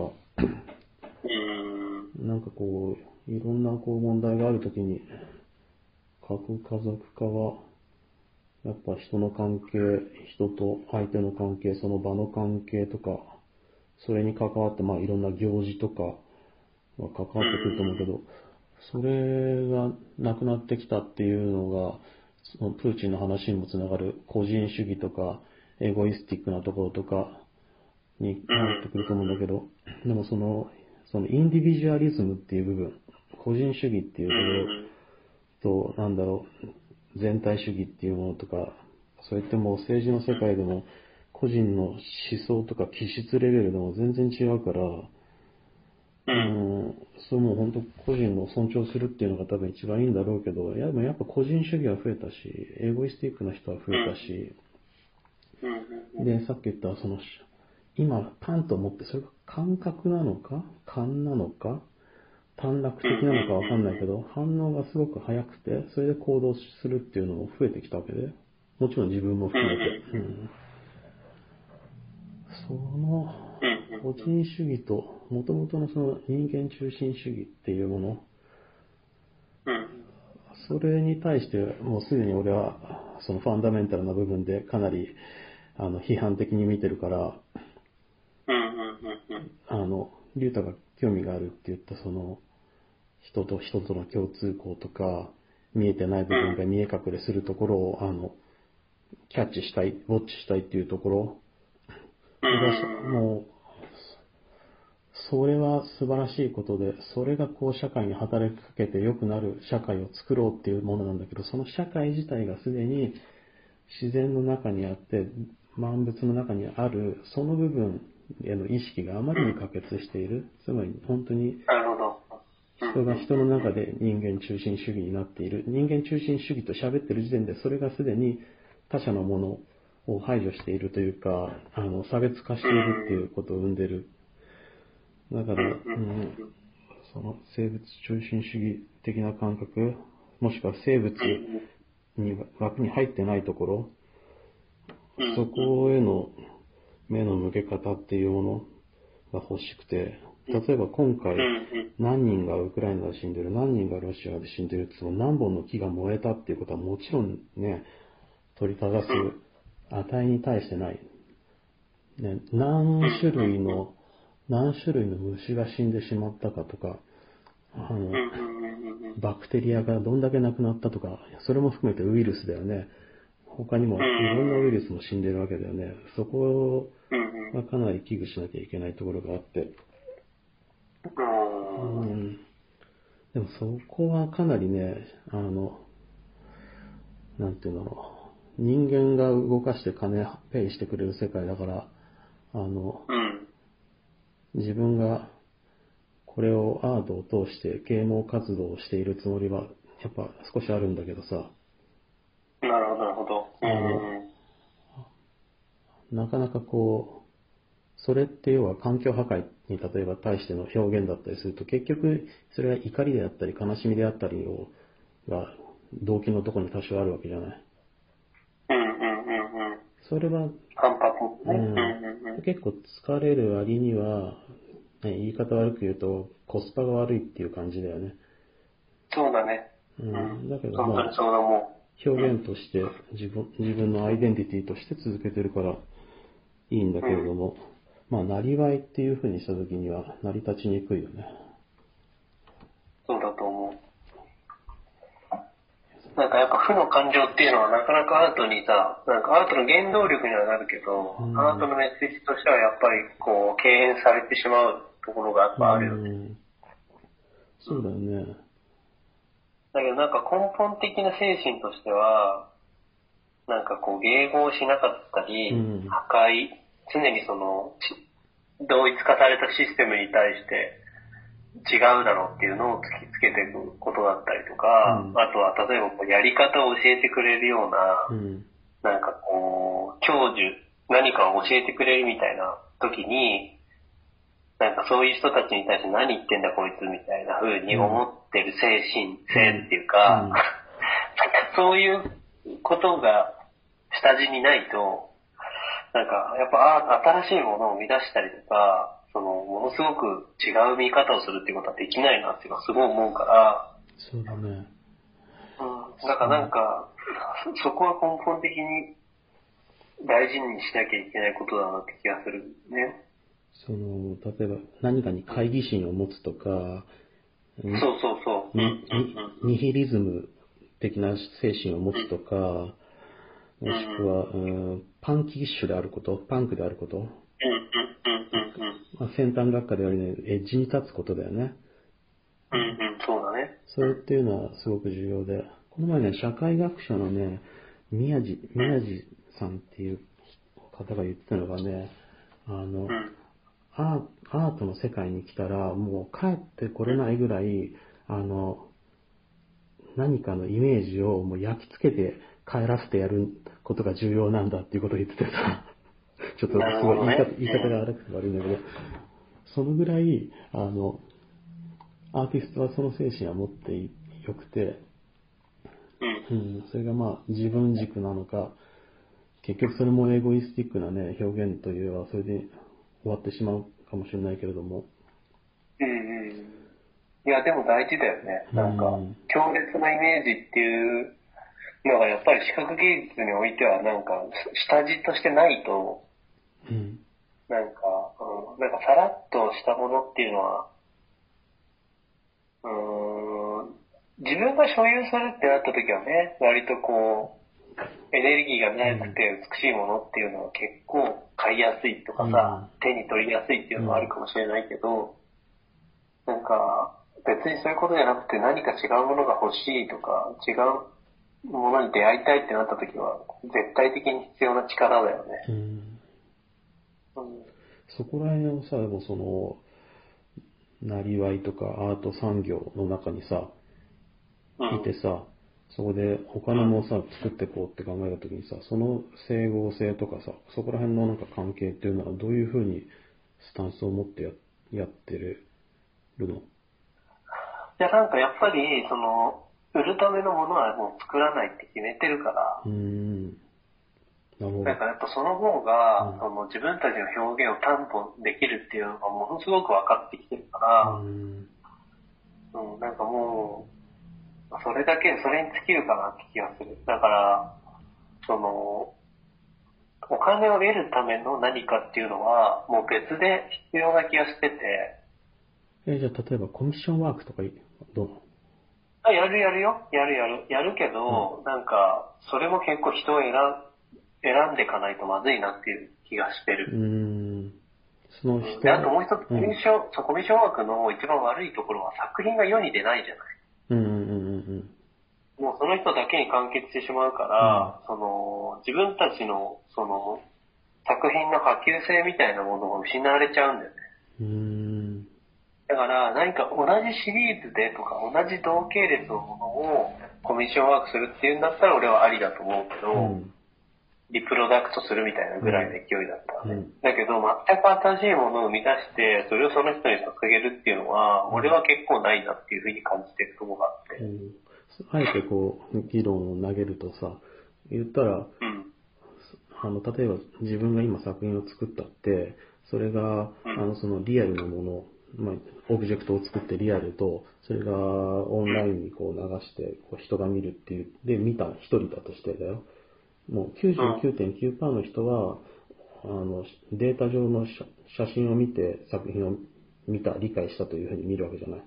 なんかこう、いろんなこう問題があるときに、核家族化は、やっぱ人の関係、人と相手の関係、その場の関係とか、それに関わって、まあいろんな行事とかは関わってくると思うけど、それがなくなってきたっていうのが、そのプーチンの話にもつながる個人主義とか、エゴイスティックなところとかになってくると思うんだけど、でもその、そのインディビジュアリズムっていう部分、個人主義っていうところと、なんだろう、全体主義っていうものとか、そういってもう政治の世界でも個人の思想とか気質レベルでも全然違うから、うん、そうもう本当個人の尊重するっていうのが多分一番いいんだろうけど、やっぱ個人主義は増えたし、エゴイスティックな人は増えたし、で、さっき言ったその、今パンと思って、それが感覚なのか、勘なのか、短絡的なのかわかんないけど、反応がすごく早くて、それで行動するっていうのも増えてきたわけで、もちろん自分も含めて。うん、その個人主義と、もともとのその人間中心主義っていうもの、それに対してもうすでに俺はそのファンダメンタルな部分でかなりあの批判的に見てるから、あの、リュウタが興味があるって言ったその人と人との共通項とか、見えてない部分が見え隠れするところを、あの、キャッチしたい、ウォッチしたいっていうところ、もう、それは素晴らしいことで、それがこう社会に働きかけて良くなる社会を作ろうっていうものなんだけど、その社会自体がすでに自然の中にあって、万物の中にある、その部分への意識があまりに可決している。つまり本当に、人が人の中で人間中心主義になっている。人間中心主義と喋ってる時点で、それがすでに他者のものを排除しているというか、あの、差別化しているっていうことを生んでる。だから、うん、その生物中心主義的な感覚、もしくは生物に枠に入ってないところ、そこへの目の向け方っていうものが欲しくて、例えば今回何人がウクライナで死んでる、何人がロシアで死んでるって言っても何本の木が燃えたっていうことはもちろんね、取り正す値に対してない。ね、何種類の何種類の虫が死んでしまったかとか、あの、バクテリアがどんだけなくなったとか、それも含めてウイルスだよね。他にもいろんなウイルスも死んでるわけだよね。そこはかなり危惧しなきゃいけないところがあって。うん、でもそこはかなりね、あの、なんていうんだろう。人間が動かして金ペイしてくれる世界だから、あの、自分がこれをアートを通して啓蒙活動をしているつもりはやっぱ少しあるんだけどさ。 なるほど、なるほど。 あの、なかなかこう、それって要は環境破壊に例えば対しての表現だったりすると、結局それは怒りであったり悲しみであったりをが動機のところに多少あるわけじゃない。 うんうんうんうん。 それは反発ね、うんうん、結構疲れる割には、ね、言い方悪く言うとコスパが悪いっていう感じだよね。 そうだね。 うん、だけど、 まあ、そうだもう表現として自分、自分のアイデンティティとして続けてるからいいんだけれども、うん、まあ、なりわいっていう風にした時には成り立ちにくいよね。 そうだと思う。なんかやっぱ負の感情っていうのはなかなかアートにさ、なんかアートの原動力にはなるけど、うん、アートのメッセージとしてはやっぱりこう敬遠されてしまうところがやっぱあるよね。うん、 そうだよね。 だけどなんか根本的な精神としては、なんかこう迎合しなかったり、うん、破壊、常にその同一化されたシステムに対して違うだろうっていうのを突きつけていくことだったりとか、うん、あとは例えばこうやり方を教えてくれるような、うん、なんかこう教授、何かを教えてくれるみたいな時に、なんかそういう人たちに対して何言ってんだこいつみたいな風に思ってる精神性っていうか、うんうん、なんかそういうことが下地にないと、なんかやっぱ新しいものを生み出したりとか、そのものすごく違う見方をするっていうことはできないなっていうのはすごい思うから。 そうだね。 うん。だからなんか、そこは根本的に大事にしなきゃいけないことだなって気がするね。 その、例えば何かに懐疑心を持つとか、 そうそうそう。 ニ, ニヒリズム的な精神を持つとか、もしくは、うん、パンキッシュであること、パンクであること。まあ、先端学科でありね、エッジに立つことだよね。 うんうん、そうだね。 それっていうのはすごく重要で、この前ね、社会学者のね、宮地、宮地さんっていう方が言ってたのがね、あの、 うん、 アートの世界に来たらもう帰ってこれないぐらい、あの、何かのイメージをもう焼き付けて帰らせてやることが重要なんだっていうことを言っててさ、ちょっとすごい言い方、言い方が悪くて悪いんだけど、そのぐらい、あの、アーティストはその精神は持ってよくて、うん、それがまあ自分軸なのか、結局それもエゴイスティックなね、表現というのはそれで終わってしまうかもしれないけれども。 うんうん。いや、でも大事だよね。なんか、強烈なイメージっていうのがやっぱり視覚芸術においてはなんか、下地としてないと、 うん、 なんか、うん、なんかさらっとしたものっていうのは、うーん、自分が所有するってなった時はね、割とこう、エネルギーがなくて美しいものっていうのは結構買いやすいとかさ、うん、手に取りやすいっていうのはあるかもしれないけど、うん、なんか別にそういうことじゃなくて何か違うものが欲しいとか、違うものに出会いたいってなった時は絶対的に必要な力だよね。 うんうん、 そこら辺をさ、でもその、なりわいとかアート産業の中にさ、いてさ、そこで他のものさ、作っていこうって考えたときにさ、その整合性とかさ、そこら辺のなんか関係っていうのはどういうふうにスタンスを持ってや、やってるの？いや、なんかやっぱり、その、売るためのものはもう作らないって決めてるから、 うーん。なるほど。 なんかやっぱその方が、うん、その自分たちの表現を担保できるっていうのがものすごく分かってきてるから、 うーん、 うん、なんかもう、それだけ、それに尽きるかなって気がする。だから、その、お金を得るための何かっていうのは、もう別で必要な気がしてて。 え、じゃあ例えばコミッションワークとかどう？ あ、やるやるよ。やるやる。やるけど、うん、なんか、それも結構人を選、選んでいかないとまずいなっていう気がしてる。 うーん。その人で、あともう一つ、コミッション、うん、そう、コミッションワークの一番悪いところは作品が世に出ないじゃない。 うんうんうんうん。もうその人だけに完結してしまうから、うん、その、自分たちの、その、作品の波及性みたいなものが失われちゃうんだよね。 うーん。 だから何か同じシリーズでとか同じ同系列のものをコミッションワークするっていうんだったら俺はありだと思うけど、うん、リプロダクトするみたいなぐらいの勢いだったらね、うん、だけど全く新しいものを生み出してそれをその人に捧げるっていうのは、うん、俺は結構ないなっていうふうに感じてるところがあって、うん、 あえてこう議論を投げるとさ、言ったら、うん、あの例えば自分が今作品を作ったってそれが、うん、あのそのリアルなもの、まあ、オブジェクトを作ってリアルと、それがオンラインにこう流してこう人が見るっていう、で、見た一人だとしてだよ。もう きゅうじゅうきゅうてんきゅうパーセント の人は、あの、データ上の写真を見て作品を見た、理解したというふうに見るわけじゃない。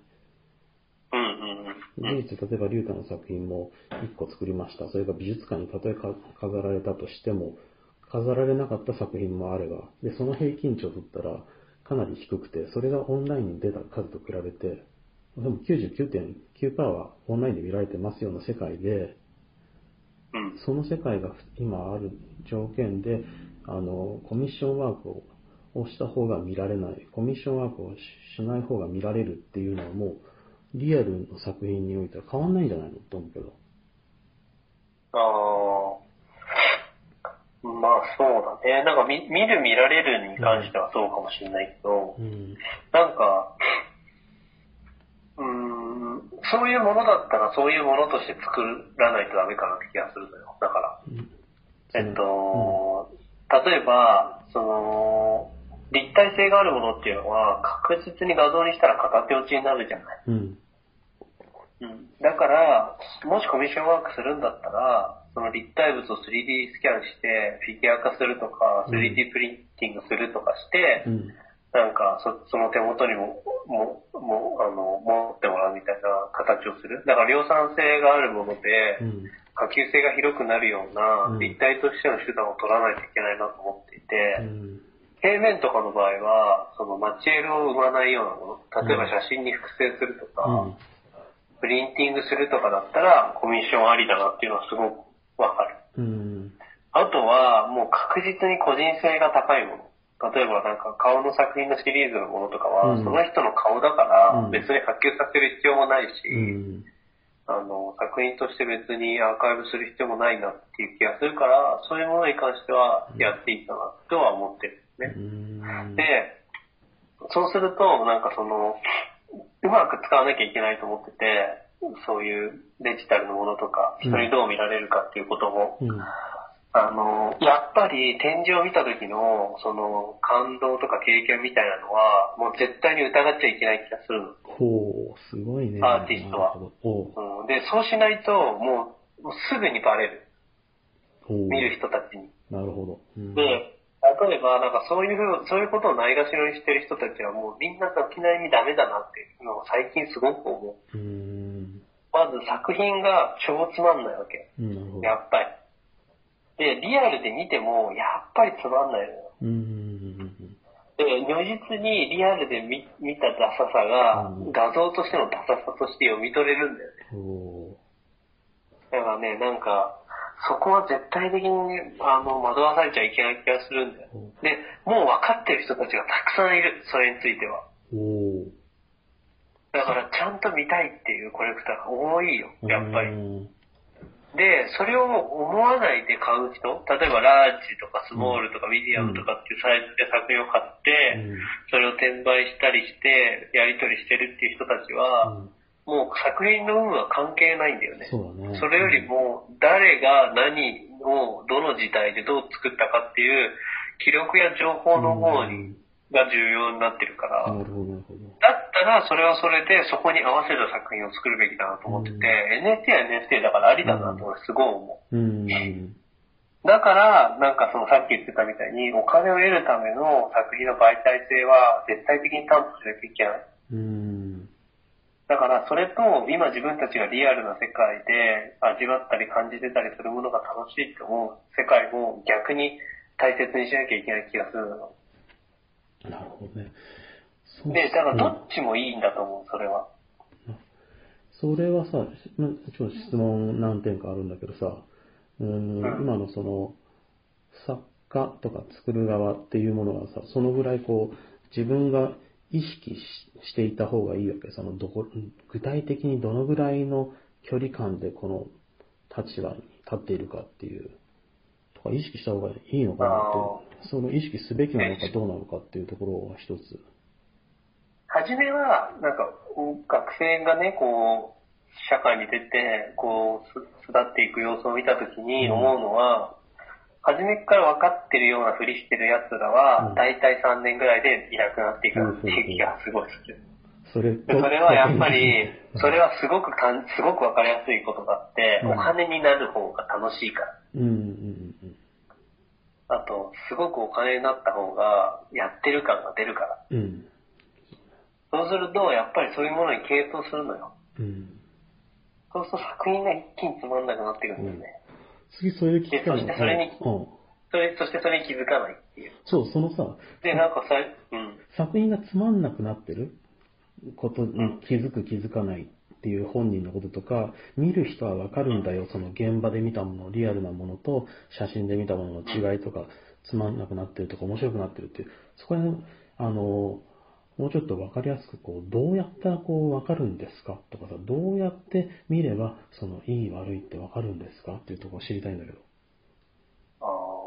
事実、例えばリュウタの作品もいっこ作りました。それが美術館にたとえ飾られたとしても、飾られなかった作品もあれば、で、その平均値を取ったら、かなり低くて、それがオンラインに出た数と比べて、でも きゅうじゅうきゅうてんきゅうパーセント はオンラインで見られてますような世界で、うん、その世界が今ある条件で、あの、コミッションワークををした方が見られない、コミッションワークをしない方が見られるっていうのはもう、リアルの作品においては変わんないんじゃないのと思うけど。 ああ。まあそうだね。なんか 見, 見る見られるに関してはそうかもしれないけど、うん、なんか、うーん、そういうものだったらそういうものとして作らないとダメかなって気がするのよ。だから。うん、えっと、うん、例えば、その、立体性があるものっていうのは確実に画像にしたら片手落ちになるじゃない。うんうん、だから、もしコミッションワークするんだったら、その立体物を スリーディー スキャンしてフィギュア化するとか、スリーディー プリンティングするとかして、うん、なんか そ, その手元にもももあの持ってもらうみたいな形をする。だから量産性があるもので、うん、波及性が広くなるような立体としての手段を取らないといけないなと思っていて、うん、平面とかの場合は、そのマチエルを生まないようなもの、例えば写真に複製するとか、うん、プリンティングするとかだったらコミッションありだなっていうのはすごくわかる。うん、 あとは、もう確実に個人性が高いもの。例えばなんか顔の作品のシリーズのものとかは、うん、その人の顔だから別に発掘させる必要もないし、うん、あの作品として別にアーカイブする必要もないなっていう気がするから、そういうものに関してはやっていいかなとは思ってるんですね。うん、で、そうするとなんかそのうまく使わなきゃいけないと思ってて、そういうデジタルのものとか人にどう見られるかっていうことも、うんうん、あの、やっぱり展示を見た時の、その、感動とか経験みたいなのは、もう絶対に疑っちゃいけない気がするの。 ほう、すごいね。 アーティストは。うん、で、そうしないと、もう、もうすぐにバレる。見る人たちに。 なるほど。 うん、で、例えば、なんかそういうふう、そういうことをないがしろにしてる人たちは、もうみんな軒並みダメだなっていうのを最近すごく思う。うん、まず作品が超つまんないわけ。うん、やっぱり。で、リアルで見ても、やっぱりつまんないのよ。うん、で、如実にリアルで 見, 見たダサさが、画像としてのダサさとして読み取れるんだよね。うん、だからね、なんか、そこは絶対的に、あの、惑わされちゃいけない気がするんだよ。で、もう分かってる人たちがたくさんいる、それについては。だから、ちゃんと見たいっていうコレクターが多いよ、やっぱり。で、それを思わないで買う人、例えばラージとかスモールとかミディアムとかっていうサイズで作品を買って、うん、それを転売したりして、やり取りしてるっていう人たちは、うん、もう作品の有無は関係ないんだよね。そうだね。それよりも、誰が何をどの時代でどう作ったかっていう記録や情報の方に、が重要になってるから、なるほど、なるほど。だったらそれはそれでそこに合わせた作品を作るべきだなと思ってて、うん、エヌエフティー は エヌエフティー だからありだなと俺すごい思う。うん、だから、なんかそのさっき言ってたみたいに、お金を得るための作品の媒体性は絶対的に担保しなきゃいけない。うん、だからそれと今自分たちがリアルな世界で味わったり感じてたりするものが楽しいって思う世界も逆に大切にしなきゃいけない気がするの。 なるほどね。 で、だからどっちもいいんだと思う、それは。 それはさ、ちょっと質問何点かあるんだけどさ、うーん、うん、今のその、作家とか作る側っていうものはさ、そのぐらいこう、自分が意識 し, していた方がいいわけ。そのどこ、具体的にどのぐらいの距離感でこの立場に立っているかっていう、とか意識した方がいいのかなって、その意識すべきなのかどうなのかっていうところは一つ。 はじめは、なんか、学生がね、こう、社会に出て、こう、巣立っていく様子を見たときに思うのは、はじめから分かってるようなふりしてる奴らは、だいたいさんねんぐらいでいなくなっていくっていう気がすごいする。それ、それはやっぱり、それはすごくかん、すごく分かりやすいことがあって、お金になる方が楽しいから。うんうんうん、あと、すごくお金になった方が、やってる感が出るから。うん、そうすると、やっぱりそういうものに傾倒するのよ。うん、そうすると作品が一気につまんなくなってくるんだよね。 うん、次それで気づかない。 で、そしてそれに、うん、それ、そしてそれに気づかないっていう。 そう、そのさ、 で、なんかさ、うん、 作品がつまんなくなってることに気づく気づかないっていう本人のこととか、見る人はわかるんだよ、その現場で見たもの、リアルなものと写真で見たものの違いとか、つまんなくなってるとか面白くなってるっていう、そこら辺、あの、もうちょっとわかりやすく、こう、どうやったらこうわかるんですかとかさ、どうやって見れば、その、いい悪いってわかるんですかっていうところを知りたいんだけど。あ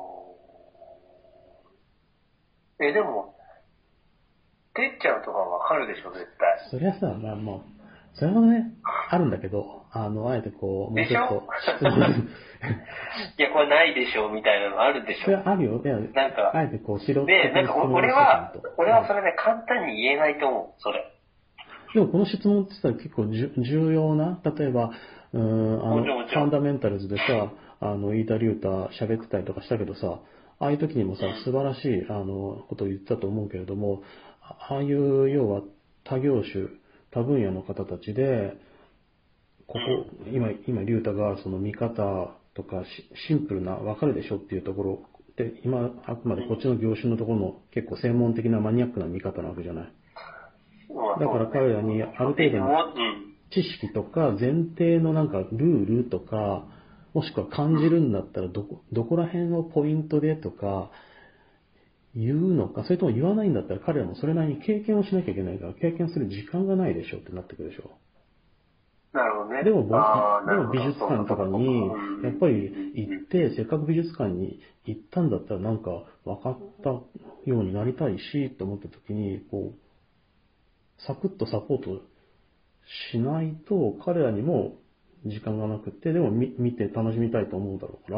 あ。え、でも、てっちゃんとかわかるでしょ、絶対。 そりゃさ、まあまあ、それもね、あるんだけど、あの、あえてこう、もうちょっと。 いや、これないでしょ、みたいなのあるでしょ。 それはあるよ。いや、 なんか、 あえてこう、素人で、なんか俺は、俺はそれね、簡単に言えないと思う、それ。 でもこの質問ってさ、結構じゅ重要な、例えば、うーん、あの、ファンダメンタルズでさ、あの、飯田龍太喋ってたりとかしたけどさ、ああいう時にもさ、素晴らしい、あの、ことを言ってたと思うけれども、ああいう、要は、他業種、他分野の方たちで、ここ、今、今、龍太がその見方とかシンプルな、わかるでしょっていうところで、今、あくまでこっちの業種のところの結構専門的なマニアックな見方なわけじゃない。だから彼らにある程度の知識とか前提のなんかルールとか、 もしくは感じるんだったらどこ、どこら辺のポイントでとか言うのか、それとも言わないんだったら彼らもそれなりに経験をしなきゃいけないから経験する時間がないでしょってなってくるでしょ。 なるほどね。 でも、でも美術館とかにやっぱり行って、せっかく美術館に行ったんだったらなんか分かったようになりたいしと思った時に、こう、サクッとサポートしないと彼らにも時間がなくて、でも見見て楽しみたいと思うだろうから、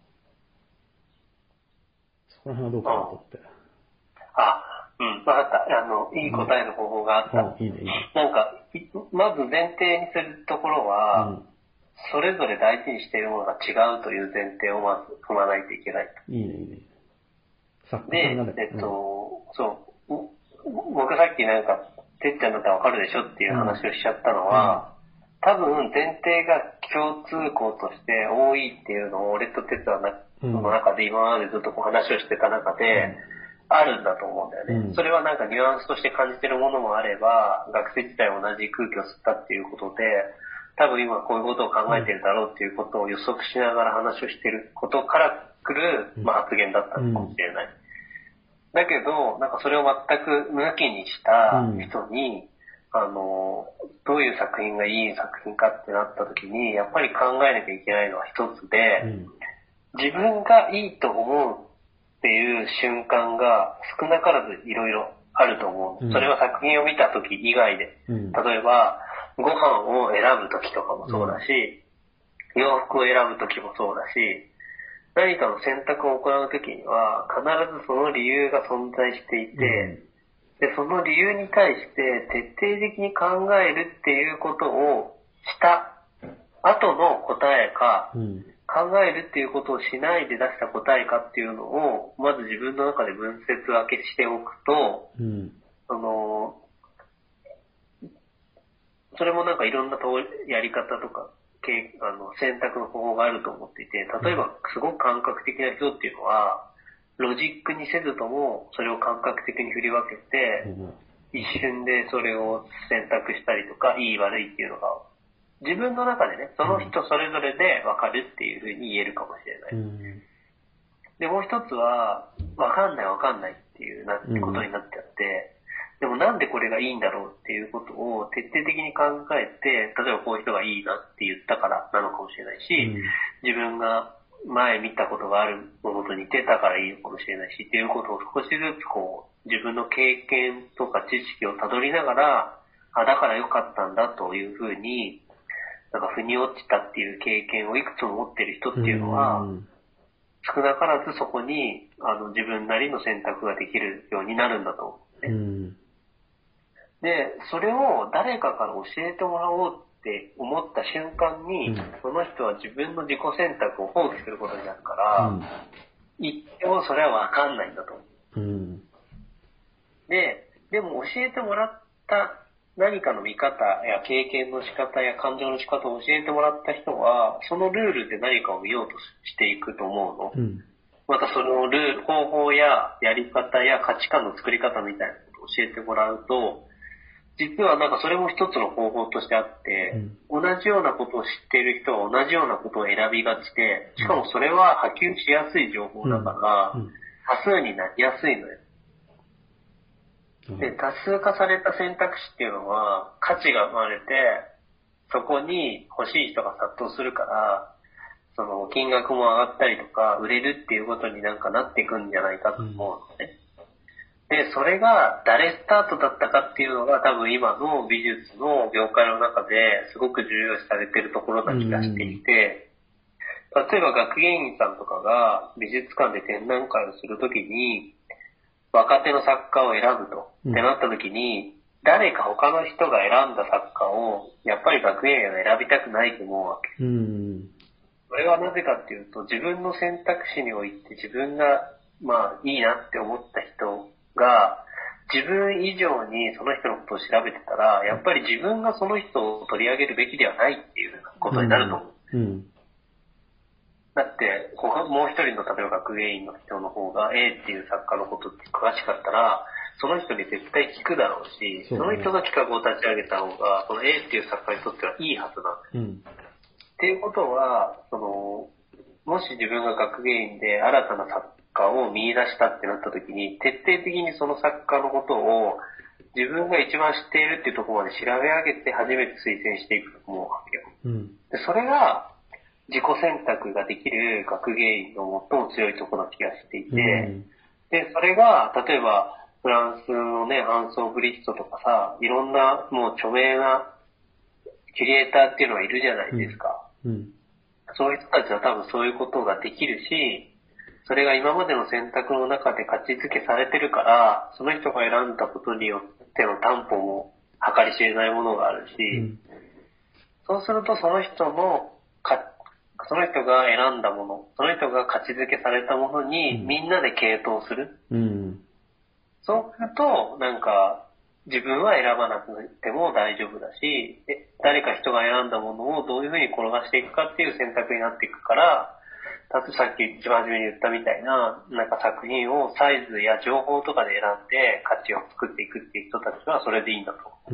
そこら辺はどうかなと思って。 あ、うん、わかった。あの、いい答えの方法があった。 うん、いいね、いいね。 なんか、まず前提にするところは、うん、それぞれ大事にしているものが違うという前提をまず踏まないといけないと。 いいね、いいね。 で、えっと、うん、そう、僕さっきなんか、てっちゃんだったらわかるでしょっていう話をしちゃったのは、うんうん、多分前提が共通項として多いっていうのを俺とてっちゃんの中で今までずっとこう話をしてた中で、うん、あるんだと思うんだよね、うん。それはなんかニュアンスとして感じてるものもあれば、学生自体同じ空気を吸ったっていうことで、多分今こういうことを考えてるだろうっていうことを予測しながら話をしてることから来る、まあ、発言だったのかもしれない。だけど、なんかそれを全く抜きにした人に、うん、あの、どういう作品がいい作品かってなった時に、やっぱり考えなきゃいけないのは一つで、うん、自分がいいと思うっていう瞬間が少なからずいろいろあると思う。うん、それは作品を見た時以外で、うん、例えば、ご飯を選ぶ時とかもそうだし、洋服を選ぶ時もそうだし、何かの選択を行うときには必ずその理由が存在していて、うん、でその理由に対して徹底的に考えるっていうことをした後の答えか、うん、考えるっていうことをしないで出した答えかっていうのをまず自分の中で分節分けしておくと、うん、そのそれもなんかいろんなやり方とかあの選択の方法があると思っていて、例えばすごく感覚的な人っていうのはロジックにせずともそれを感覚的に振り分けて、一瞬でそれを選択したりとか、いい悪いっていうのが自分の中でね、その人それぞれで分かるっていうふうに言えるかもしれない。うん、でもう一つは分かんない分かんないっていうなってことになっちゃって、でもなんでこれがいいんだろうっていうことを徹底的に考えて、例えばこういう人がいいなって言ったからなのかもしれないし、うん、自分が前見たことがあるものと似てたからいいのかもしれないしっていうことを少しずつこう自分の経験とか知識をたどりながら、あ、だから良かったんだというふうになんか腑に落ちたっていう経験をいくつも持ってる人っていうのは、うん、少なからずそこにあの自分なりの選択ができるようになるんだと思う、ね。うん、で、それを誰かから教えてもらおうって思った瞬間に、うん、その人は自分の自己選択を放棄することになるから、うん、言ってもそれは分かんないんだと思う。うん、で、でも教えてもらった何かの見方や経験の仕方や感情の仕方を教えてもらった人は、そのルールで何かを見ようとしていくと思うの。うん、またそのルール、方法ややり方や価値観の作り方みたいなことを教えてもらうと、実はなんかそれも一つの方法としてあって、うん、同じようなことを知っている人は同じようなことを選びがちで、しかもそれは波及しやすい情報だから、うんうん、多数になりやすいのよ。で、多数化された選択肢っていうのは価値が生まれて、そこに欲しい人が殺到するから、その金額も上がったりとか、売れるっていうことになんかなっていくんじゃないかと思うのね。で、それが誰スタートだったかっていうのが多分今の美術の業界の中ですごく重要視されているところな気がしていて、例えば学芸員さんとかが美術館で展覧会をするときに、若手の作家を選ぶと、うん、ってなった時に、誰か他の人が選んだ作家をやっぱり学芸員は選びたくないと思うわけ。うん、それはなぜかっていうと、自分の選択肢において自分がまあいいなって思った人が自分以上にその人のことを調べてたら、やっぱり自分がその人を取り上げるべきではないっていうことになると思う。うんうん、だってもう一人の例えば学芸員の人の方が A っていう作家のことって詳しかったら、その人に絶対聞くだろうし、その人の企画を立ち上げた方がその A っていう作家にとってはいいはずなんです。うん、 っていうことは、その、もし自分が学芸員で新たな作家を見出したってなった時に、徹底的にその作家のことを自分が一番知っているっていうところまで調べ上げて初めて推薦していくと思うわけよ。 うん、 でそれが自己選択ができる学芸員の最も強いところな気がしていて、うん、で、それが例えばフランスのね、アンソー・ブリヒトとかさ、いろんなもう著名なキュリエーターっていうのがいるじゃないですか。 うんうん、 そういう人たちは多分そういうことができるし、それが今までの選択の中で価値づけされてるから、その人が選んだことによっての担保も計り知れないものがあるし、うん、そうするとその人のか、その人が選んだもの、その人が価値づけされたものにみんなで傾倒する。 うん、 そうすると、なんか、自分は選ばなくても大丈夫だし、誰か人が選んだものをどういうふうに転がしていくかっていう選択になっていくから、たとさっき一番初めに言ったみたいな、なんか作品をサイズや情報とかで選んで価値を作っていくっていう人たちはそれでいいんだと。 うん。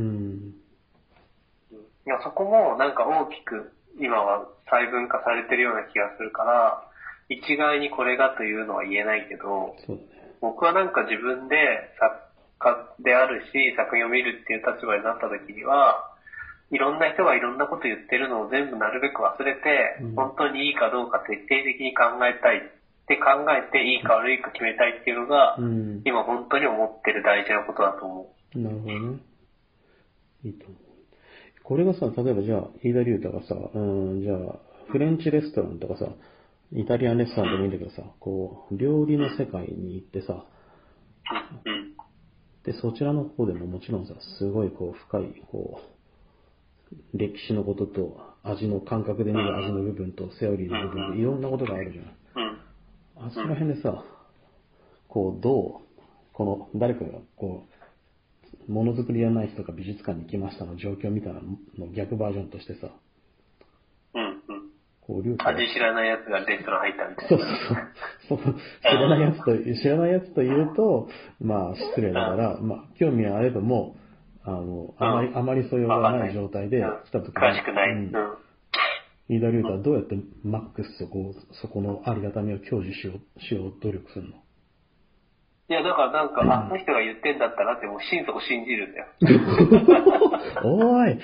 いや、そこもなんか大きく今は細分化されてるような気がするから、一概にこれがというのは言えないけど、 そうだね、 僕はなんか自分で作家であるし、作品を見るっていう立場になった時には、いろんな人がいろんなこと言ってるのを全部なるべく忘れて、うん、本当にいいかどうか徹底的に考えたいって考えて、いいか悪いか決めたいっていうのが、うん、今本当に思ってる大事なことだと思う。なるほどね。いいと思う。これがさ、例えばじゃあ、飯田龍太がさ、うん、じゃあ、フレンチレストランとかさ、イタリアンレストランでもいいんだけどさ、こう、料理の世界に行ってさ、 うん、 で、そちらの方でももちろんさ、すごいこう、深い、こう、歴史のことと味の感覚で見る味の部分とセオリーの部分でいろんなことがあるじゃん。あそこら辺でさ、こうどう、この誰かがこう、ものづくりやない人が美術館に来ましたの状況みたいなの逆バージョンとしてさ、 うんうん。 こう、味知らないやつがレストラン入ったみたいな。 そうそうそう。知らないやつと、知らないやつと言うと、まあ失礼だから、まあ興味はあればも、あの、あまり、あまり素養がない状態で来たときに、 詳しくない。うん。 飯田龍太はどうやってマックスそこ、そこのありがたみを享受しよう、しよう努力するの？ いや、だからなんか、あの人が言ってんだったらってもう心底信じるんだよ。 おーい。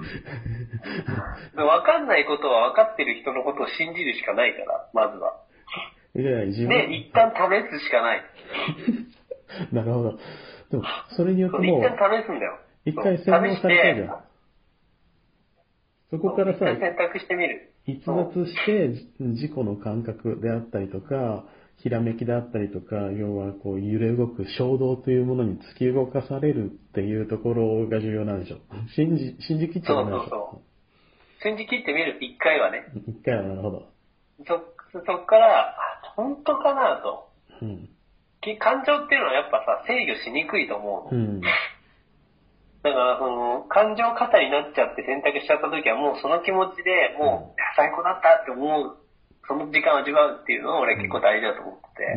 わかんないことは分かってる人のことを信じるしかないから、まずは。 いや自分で、一旦試すしかない。 なるほど。でも、それによってもう、 一旦試すんだよ。 一回洗脳されたじゃん。そこからさ、 選択してみる。 逸脱して自己の感覚であったりとか、ひらめきであったりとか、要はこう揺れ動く衝動というものに突き動かされるっていうところが重要なんでしょ。信じ、信じきっちゃダメでしょ。そうそうそう。 信じきってみる、一回はね。 一回はなるほど。 そ、そっから、本当かなと。 うん。 感情っていうのはやっぱさ、制御しにくいと思うの。 うん。 だからその感情過多になっちゃって選択しちゃった時はもうその気持ちでもう、うん、最高だったって思うその時間を味わうっていうのは俺結構大事だと思ってて、 うん、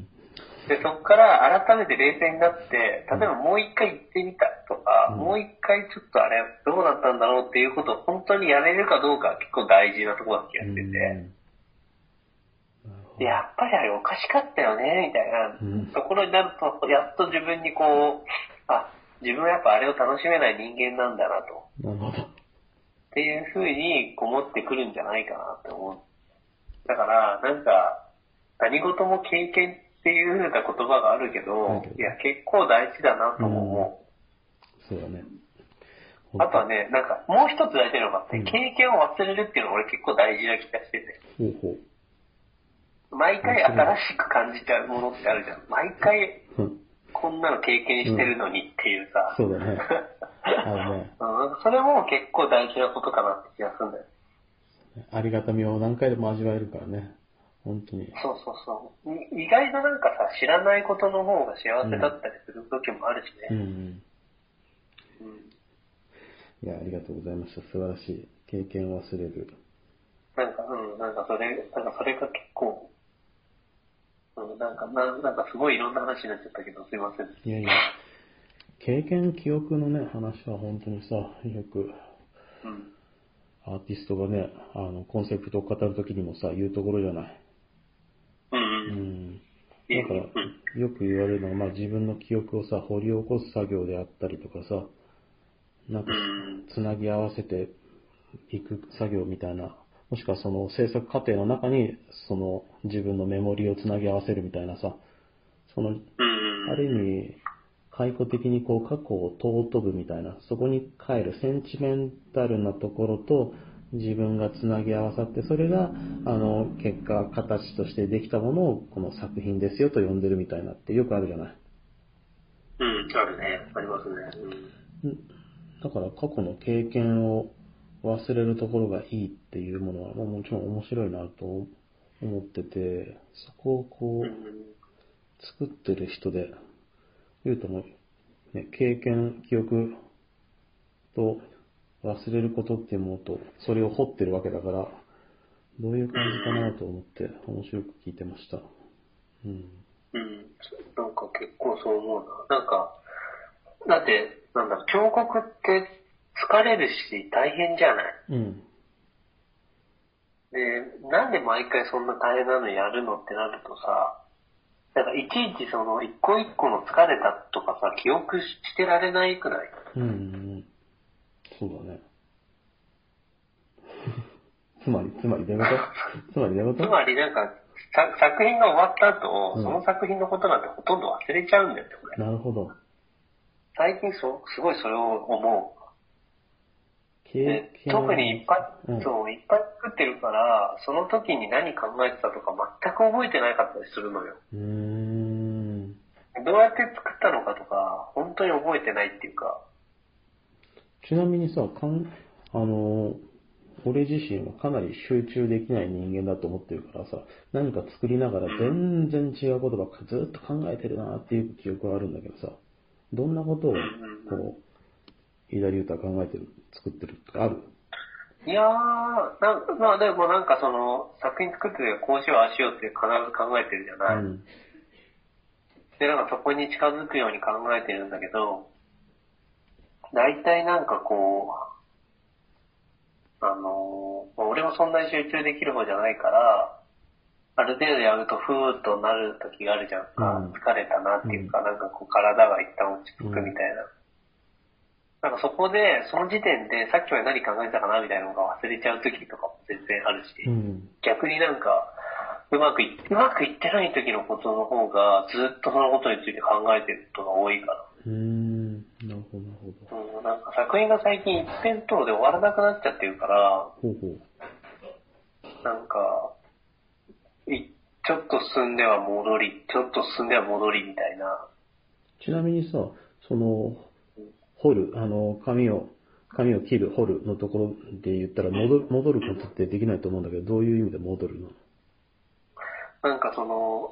でそこから改めて冷静になって例えばもう一回行ってみたとか、うん、もう一回ちょっとあれどうだったんだろうっていうことを本当にやれるかどうかは結構大事なところな気がしてて、うん、でやっぱりあれおかしかったよねみたいな、うん、ところになるとやっと自分にこうあ自分はやっぱあれを楽しめない人間なんだなと。 なるほど。 っていう風に思ってくるんじゃないかなって思う。だから、なんか、何事も経験っていう風な言葉があるけど、はい、いや、結構大事だなと思う。うん、そうだね。 あとはね、なんか、もう一つ大事なのがあって、うん、経験を忘れるっていうのが俺結構大事な気がしてて。 ほうほう。 毎回新しく感じちゃうものってあるじゃん。毎回、こんなの経験してるのにっていうさ。 うん、そうだね。あるね。 うん。それも結構大事なことかなって気がするんだよ。 ありがたみを何回でも味わえるからね。本当に。 そうそうそう。意外となんかさ、知らないことの方が幸せだったりする時もあるしね。 うん。うんうんいや、ありがとうございました。素晴らしい。経験を忘れる。 なんか、うん、なんかそれ、なんかそれが結構、うん、なんか、な、なんかすごいいろんな話になっちゃったけど、すいません。 いやいや、経験、記憶のね、話は本当にさ、よく、 うん、 アーティストがね、あの、コンセプトを語るときにもさ、言うところじゃない。 うん。うん。 だから、よく言われるのは、まあ自分の記憶をさ、掘り起こす作業であったりとかさ、なんか、つなぎ合わせていく作業みたいな、もしくはその制作過程の中に、その自分のメモリをつなぎ合わせるみたいなさ、その、ある意味、回顧的にこう過去を尊ぶみたいな、そこに帰るセンチメンタルなところと自分がつなぎ合わさって、それが、あの、結果、形としてできたものをこの作品ですよと呼んでるみたいなってよくあるじゃない。 うん、あるね。ありますね。 うん、だから過去の経験を忘れるところがいいっていうものは、もちろん面白いなと思ってて、そこをこう、作ってる人で、言うとも、ね、経験、記憶と忘れることっていうものと、それを掘ってるわけだから、どういう感じかなと思って面白く聞いてました。 うん。うん。なんか結構そう思うな。なんか、だって、なんだろう、彫刻って疲れるし大変じゃない。 うん。 で、なんで毎回そんな大変なのやるのってなるとさ、なんかいちいちその一個一個の疲れたとかさ、記憶してられないくない？ うんうんうん。そうだね。つまり、つまりどういうことつまりどういうことつまりなんか、作品が終わった後、うん、その作品のことなんてほとんど忘れちゃうんだよね、これ。 なるほど。 最近そ、すごいそれを思う。で特にいっぱい、うん、そう、いっぱい作ってるから、その時に何考えてたとか全く覚えてなかったりするのよ。 うーん。 どうやって作ったのかとか、本当に覚えてないっていうか。 ちなみにさ、かん、あの、俺自身はかなり集中できない人間だと思ってるからさ、何か作りながら全然違うことばっかずっと考えてるなっていう記憶はあるんだけどさ、どんなことを、こう、飯田龍太考えてる、作ってるとかある？ いやー、なんまあでもなんかその、作品作ってるこうしよう、ああしようって必ず考えてるじゃない。うん、で、なんかそこに近づくように考えてるんだけど、大体なんかこう、あのー、俺もそんなに集中できる方じゃないから、ある程度やるとふーっとなる時があるじゃんか。うん、疲れたなっていうか、うん、なんかこう体が一旦落ち着くみたいな。うん、なんかそこで、その時点でさっきまで何考えたかなみたいなのが忘れちゃう時とかも全然あるし、うん、逆になんか、うまくい、うまくいってない時のことの方がずっとそのことについて考えてることが多いから。 うーん、なるほど、なるほど。うん、なんか作品が最近一辺倒で終わらなくなっちゃってるから、 ほうほう、 なんか、い、ちょっと進んでは戻り、ちょっと進んでは戻りみたいな。 ちなみにさ、その、掘る、あの、紙を、紙を切る、掘るのところで言ったら戻る、戻ることってできないと思うんだけど、どういう意味で戻るの？ なんかその、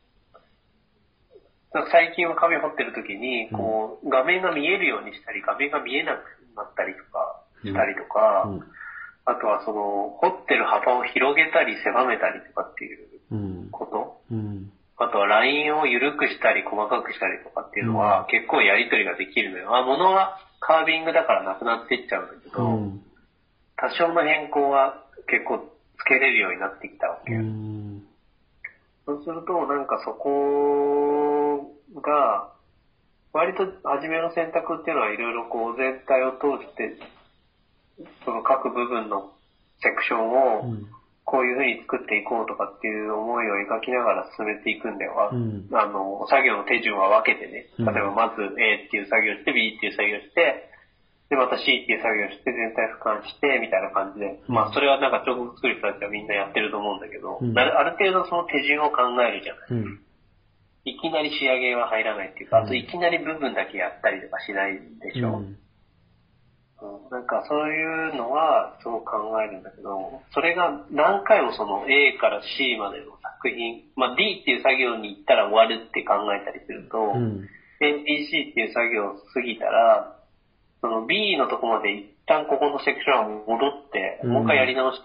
最近は紙を掘ってる時に、こう、画面が見えるようにしたり、画面が見えなくなったりとか、したりとか、うんうん、あとはその、掘ってる幅を広げたり狭めたりとかっていうこと、うんうん、あとはラインを緩くしたり細かくしたりとかっていうのは、結構やりとりができるのよ。あ、物はカービングだからなくなっていっちゃうんだけど、うん、多少の変更は結構つけれるようになってきたわけよ。うん、そうすると、なんかそこが、割と初めの選択っていうのはいろいろこう全体を通して、その各部分のセクションをこういう風に作っていこうとかっていう思いを描きながら進めていくんだよ。うん、あの、作業の手順は分けてね。例えばまず A っていう作業して、B っていう作業して、で、また C っていう作業して、全体俯瞰して、みたいな感じで。まあ、それはなんか彫刻作る人たちはみんなやってると思うんだけど、うん、ある程度その手順を考えるじゃない。うん、いきなり仕上げは入らないっていうか、あといきなり部分だけやったりとかしないでしょ。うんうん、なんかそういうのはすごく考えるんだけど、それが何回もその A から C までの作品、まあ D っていう作業に行ったら終わるって考えたりすると、うん、エービーシー っていう作業を過ぎたら、その B のとこまで一旦ここのセクションは戻って、うん、もう一回やり直して、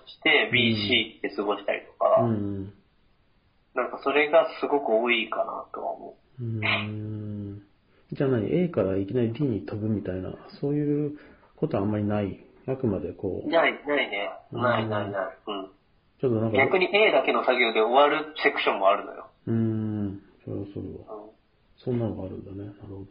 ビーシー って過ごしたりとか、うん、なんかそれがすごく多いかなとは思う。 うーん、じゃあ何 A からいきなり D に飛ぶみたいな、そういうことはあんまりないあくまでこう。 ない、ないね。ない、ない、ない。うん。 ちょっとなんか。 逆に A だけの作業で終わるセクションもあるのよ。 うーん。それはそれは。うん、そんなのがあるんだね。なるほ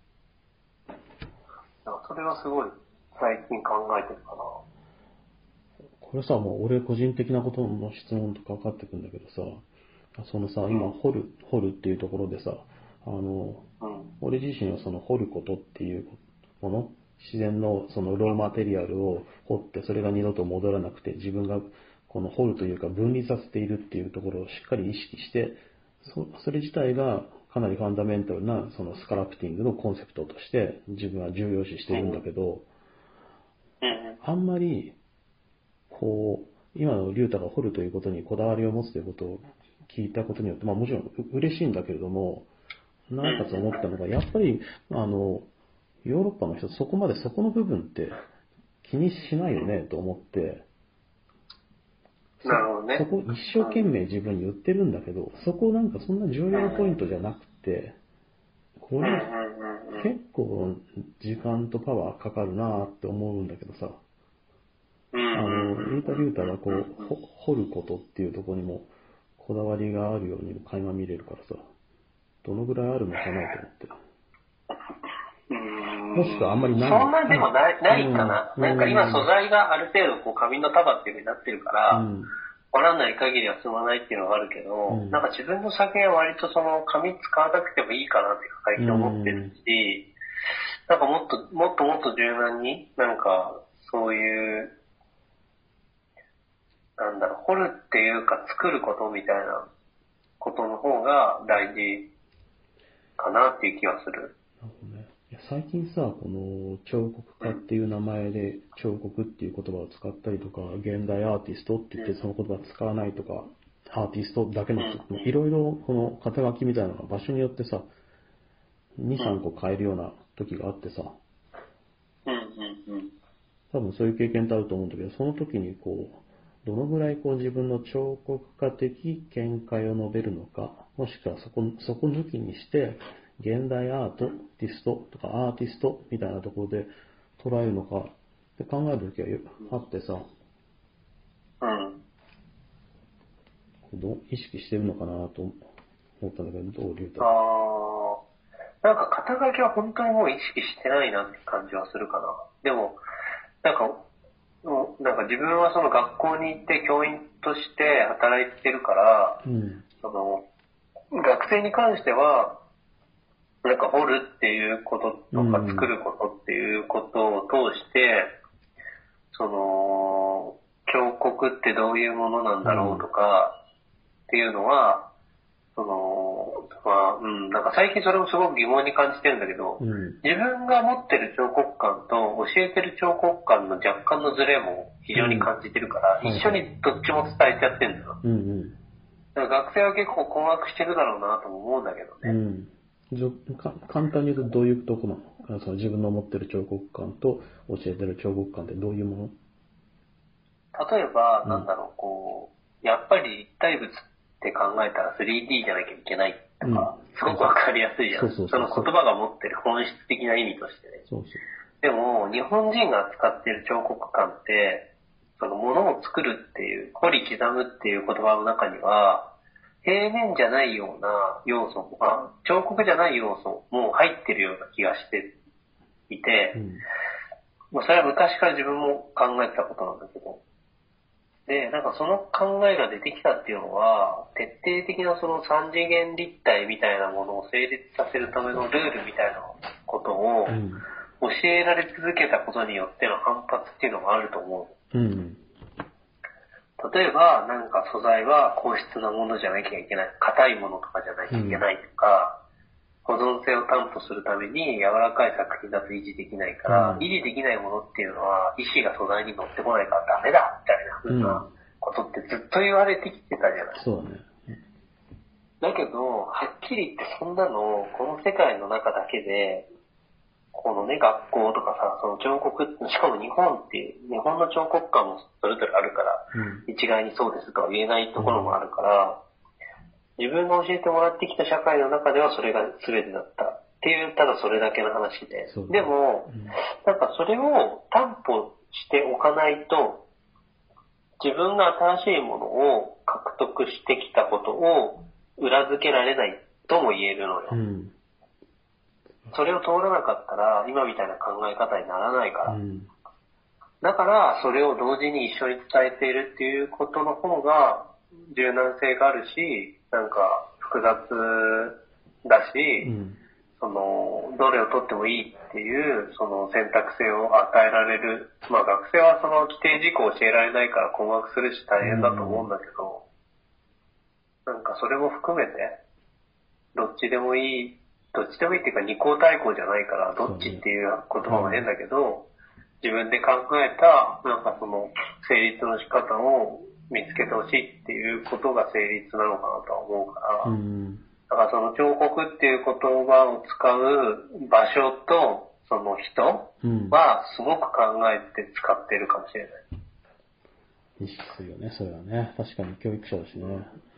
ど。それはすごい最近考えてるかな。 これさ、もう俺個人的なことの質問とかかかってくんだけどさ、そのさ、今掘る、掘るっていうところでさ、あの、うん、俺自身はその掘ることっていうもの、自然のそのローマテリアルを掘ってそれが二度と戻らなくて自分がこの掘るというか分離させているっていうところをしっかり意識して、そ, それ自体がかなりファンダメンタルなそのスカラプティングのコンセプトとして自分は重要視してるんだけど、あんまりこう今のリュウタが掘るということにこだわりを持つということを聞いたことによって、まあもちろん嬉しいんだけれども、なおかつ思ったのが、やっぱりあのヨーロッパの人そこまでそこの部分って気にしないよねと思って、 なるほどね。 そこ一生懸命自分に言ってるんだけど、そこなんかそんな重要ポイントじゃなくて、これ結構時間とパワーかかるなって思うんだけどさ、あの、リータ・リュータがこう、掘ることっていうところにもこだわりがあるようにも垣間見れるからさ、どのぐらいあるのかなと思って。もしくはあんまりない。 そんなでもない、ないかな。うん、なんか今素材がある程度こう紙の束っていう風になってるから、うん、掘らない限りは進まないっていうのがあるけど、うん、なんか自分の作品は割とその紙使わなくてもいいかなって最近思ってるし、うん、なんかもっと、もっともっと柔軟に、なんかそういう、なんだろう、掘るっていうか作ることみたいなことの方が大事かなっていう気がする。 なるほどね。最近さ、この彫刻家っていう名前で彫刻っていう言葉を使ったりとか、現代アーティストって言ってその言葉を使わないとか、アーティストだけの人もいろいろこの肩書きみたいなのが場所によってさ、に、さんこ変えるような時があってさ、多分そういう経験ってあると思うんだけど、その時にこう、どのぐらいこう自分の彫刻家的見解を述べるのか、もしくはそこ、そこ抜きにして、現代アート、ティストとかアーティストみたいなところで捉えるのかって考えるときはあってさ、 うん。 どう意識してるのかなと思ったんだけど、どういうと。 ああ、なんか肩書きは本当にもう意識してないなって感じはするかな。でも、なんか、もうなんか自分はその学校に行って教員として働いてるから、うん、その学生に関しては、なんか掘るっていうこととか作ることっていうことを通して、うん、その彫刻ってどういうものなんだろうとかっていうのは、そのまあうん、なんか最近それもすごく疑問に感じてるんだけど、うん、自分が持ってる彫刻感と教えてる彫刻感の若干のズレも非常に感じてるから、うん、一緒にどっちも伝えちゃってるんだよ。うんうん、だから学生は結構困惑してるだろうなとも思うんだけどね。うん簡単に言うとどういうとこなの？その自分の持ってる彫刻感と教えてる彫刻感ってどういうもの？ 例えば、うん、なんだろう、こう、やっぱり立体物って考えたら スリーディー じゃなきゃいけないとか、うん、すごくわかりやすいじゃん。その言葉が持ってる本質的な意味としてね。そうそうでも、日本人が使ってる彫刻感って、そのものを作るっていう、彫り刻むっていう言葉の中には、平面じゃないような要素とか、彫刻じゃない要素も入ってるような気がしていて、うん、まあそれは昔から自分も考えてたことなんだけど、で、なんかその考えが出てきたっていうのは、徹底的なその三次元立体みたいなものを成立させるためのルールみたいなことを教えられ続けたことによっての反発っていうのがあると思う。うん例えば、なんか素材は硬質なものじゃなきゃいけない。硬いものとかじゃなきゃいけないとか、うん、保存性を担保するために柔らかい作品だと維持できないから、うん、維持できないものっていうのは意思が素材に乗ってこないからダメだみたいな風なことってずっと言われてきてたじゃない。 そうだね。 だけど、はっきり言ってそんなの、この世界の中だけで、このね、学校とかさ、その彫刻、しかも日本っていう、日本の彫刻家もそれぞれあるから、うん、一概にそうですとは言えないところもあるから、うん、自分が教えてもらってきた社会の中ではそれが全てだったっていう、ただそれだけの話で。でも、うん、なんかそれを担保しておかないと、自分が新しいものを獲得してきたことを裏付けられないとも言えるのよ。うん、それを通らなかったら、今みたいな考え方にならないから。うん、だから、それを同時に一緒に伝えているっていうことの方が、柔軟性があるし、なんか複雑だし、うん、その、どれを取ってもいいっていう、その選択性を与えられる。まあ学生はその規定事項を教えられないから困惑するし大変だと思うんだけど、うん、なんかそれも含めて、どっちでもいい、どっちでもいいっていうか二項対項じゃないから、どっちっていう言葉は変だけど、自分で考えた、なんかその、成立の仕方を見つけてほしいっていうことが成立なのかなとは思うから、うん、だからその彫刻っていう言葉を使う場所とその人はすごく考えて使ってるかもしれない。 ですよね、それはね。確かに教育者だしね。うん。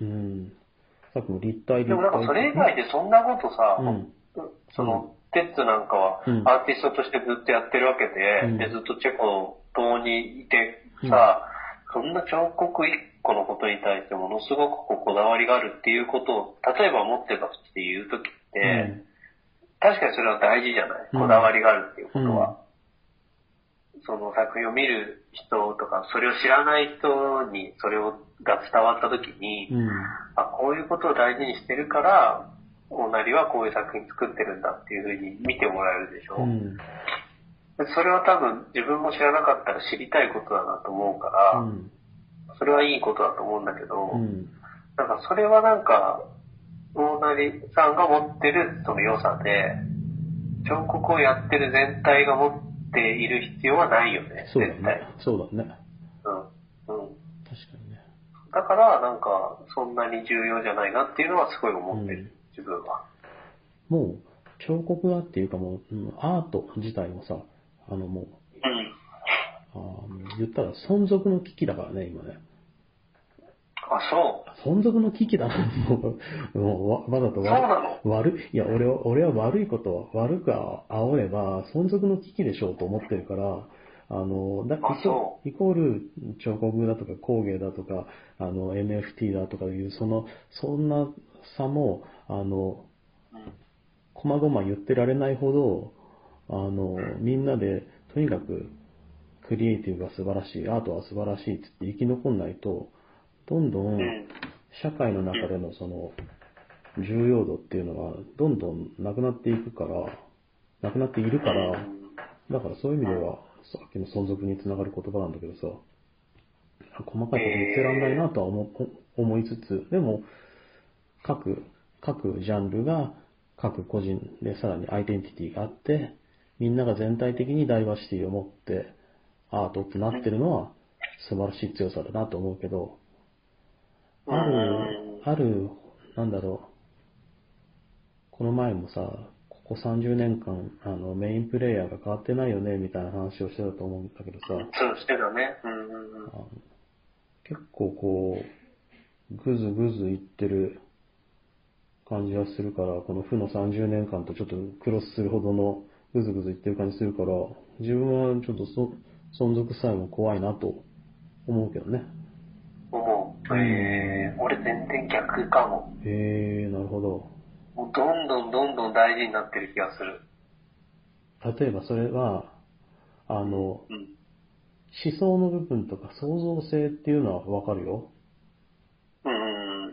さっきも立体立体。 でもなんかそれ以外でそんなことさ、うん、その、テッツなんかはアーティストとしてずっとやってるわけで、うん、でずっとチェコ島にいてさ、うん、そんな彫刻一個のことに対してものすごくこうこだわりがあるっていうことを、例えば持ってたっていうときって、うん、確かにそれは大事じゃない、こだわりがあるっていうことは。うん、その作品を見る人とか、それを知らない人にそれをが伝わったときに、うん、あ、こういうことを大事にしてるから、おなりはこういう作品作ってるんだっていうふうに見てもらえるでしょ、うん、それは多分自分も知らなかったら知りたいことだなと思うから、うん、それはいいことだと思うんだけど、うん、なんかそれはなんか大成さんが持ってるその良さで、彫刻をやってる全体が持っている必要はないよね。 そうだね。そうだね。 うん。うん。 確かにね。 だからなんかそんなに重要じゃないなっていうのはすごい思ってる、うん、自分は。 もう彫刻画っていうかもう、うん、アート自体もさ、あのもう、うん、あ言ったら存続の危機だからね、今ね。 あ、そう。 存続の危機だな、もう、もうわざと悪い、いや、俺は、俺は悪いことは悪く煽れば、存続の危機でしょうと思ってるから、あの、だイコイコール彫刻だとか工芸だとか、あの、エヌエフティー だとかいう、その、そんな差も、あの、こまごま言ってられないほど、あの、みんなで、とにかく、クリエイティブが素晴らしい、アートは素晴らしいって言って生き残んないと、どんどん社会の中でのその重要度っていうのはどんどんなくなっていくから、なくなっているから、だからそういう意味ではさっきの存続につながる言葉なんだけどさ、細かいこと言ってらんないなとは思思いつつ、でも各、各ジャンルが各個人でさらにアイデンティティがあって、みんなが全体的にダイバーシティを持ってアートってなってるのは素晴らしい強さだなと思うけど、ある、ある、なんだろう。この前もさ、ここさんじゅうねんかん、あの、メインプレイヤーが変わってないよね、みたいな話をしてたと思うんだけどさ。そうしてたね。うんうんうん、 結構こう、ぐずぐずいってる感じがするから、この負のさんじゅうねんかんとちょっとクロスするほどのぐずぐずいってる感じするから、自分はちょっとそ存続さえも怖いなと思うけどね。 思う。えー、俺全然逆かも。 へえー、なるほど。 もうどんどんどんどん大事になってる気がする。 例えばそれは、あの、うん、思想の部分とか創造性っていうのはわかるよ。 うん。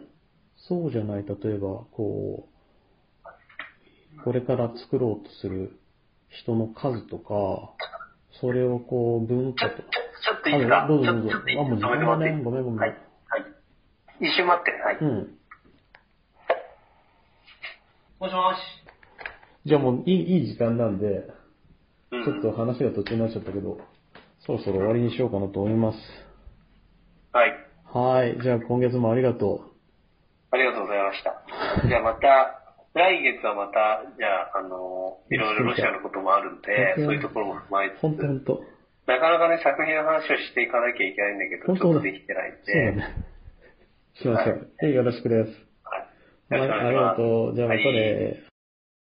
そうじゃない、例えば、こう、これから作ろうとする人の数とか、それをこう文化と。 ちょ、ちょ、ちょっといいですか？ どうぞどうぞ。あ、もう時間がね、ごめんごめん。 はい。はい。一瞬待って、はい。 うん。 もしもし。 じゃあもういい、いい時間なんで、うん、ちょっと話が途中になっちゃったけど、そろそろ終わりにしようかなと思います。 はい。 はい。じゃあ今月もありがとう。 ありがとうございました。じゃあまた、来月はまた、じゃあ、あの、いろいろロシアのこともあるんで、そういうところも踏まえつつ、 本当本当。 なかなかね、作品の話をしていかなきゃいけないんだけど、ちょっとできてないんで。 そうだね。しましょう。はい、よろしくです。 はい。よろしくお願いします。 はい、ありがとう。じゃあまたね。はい。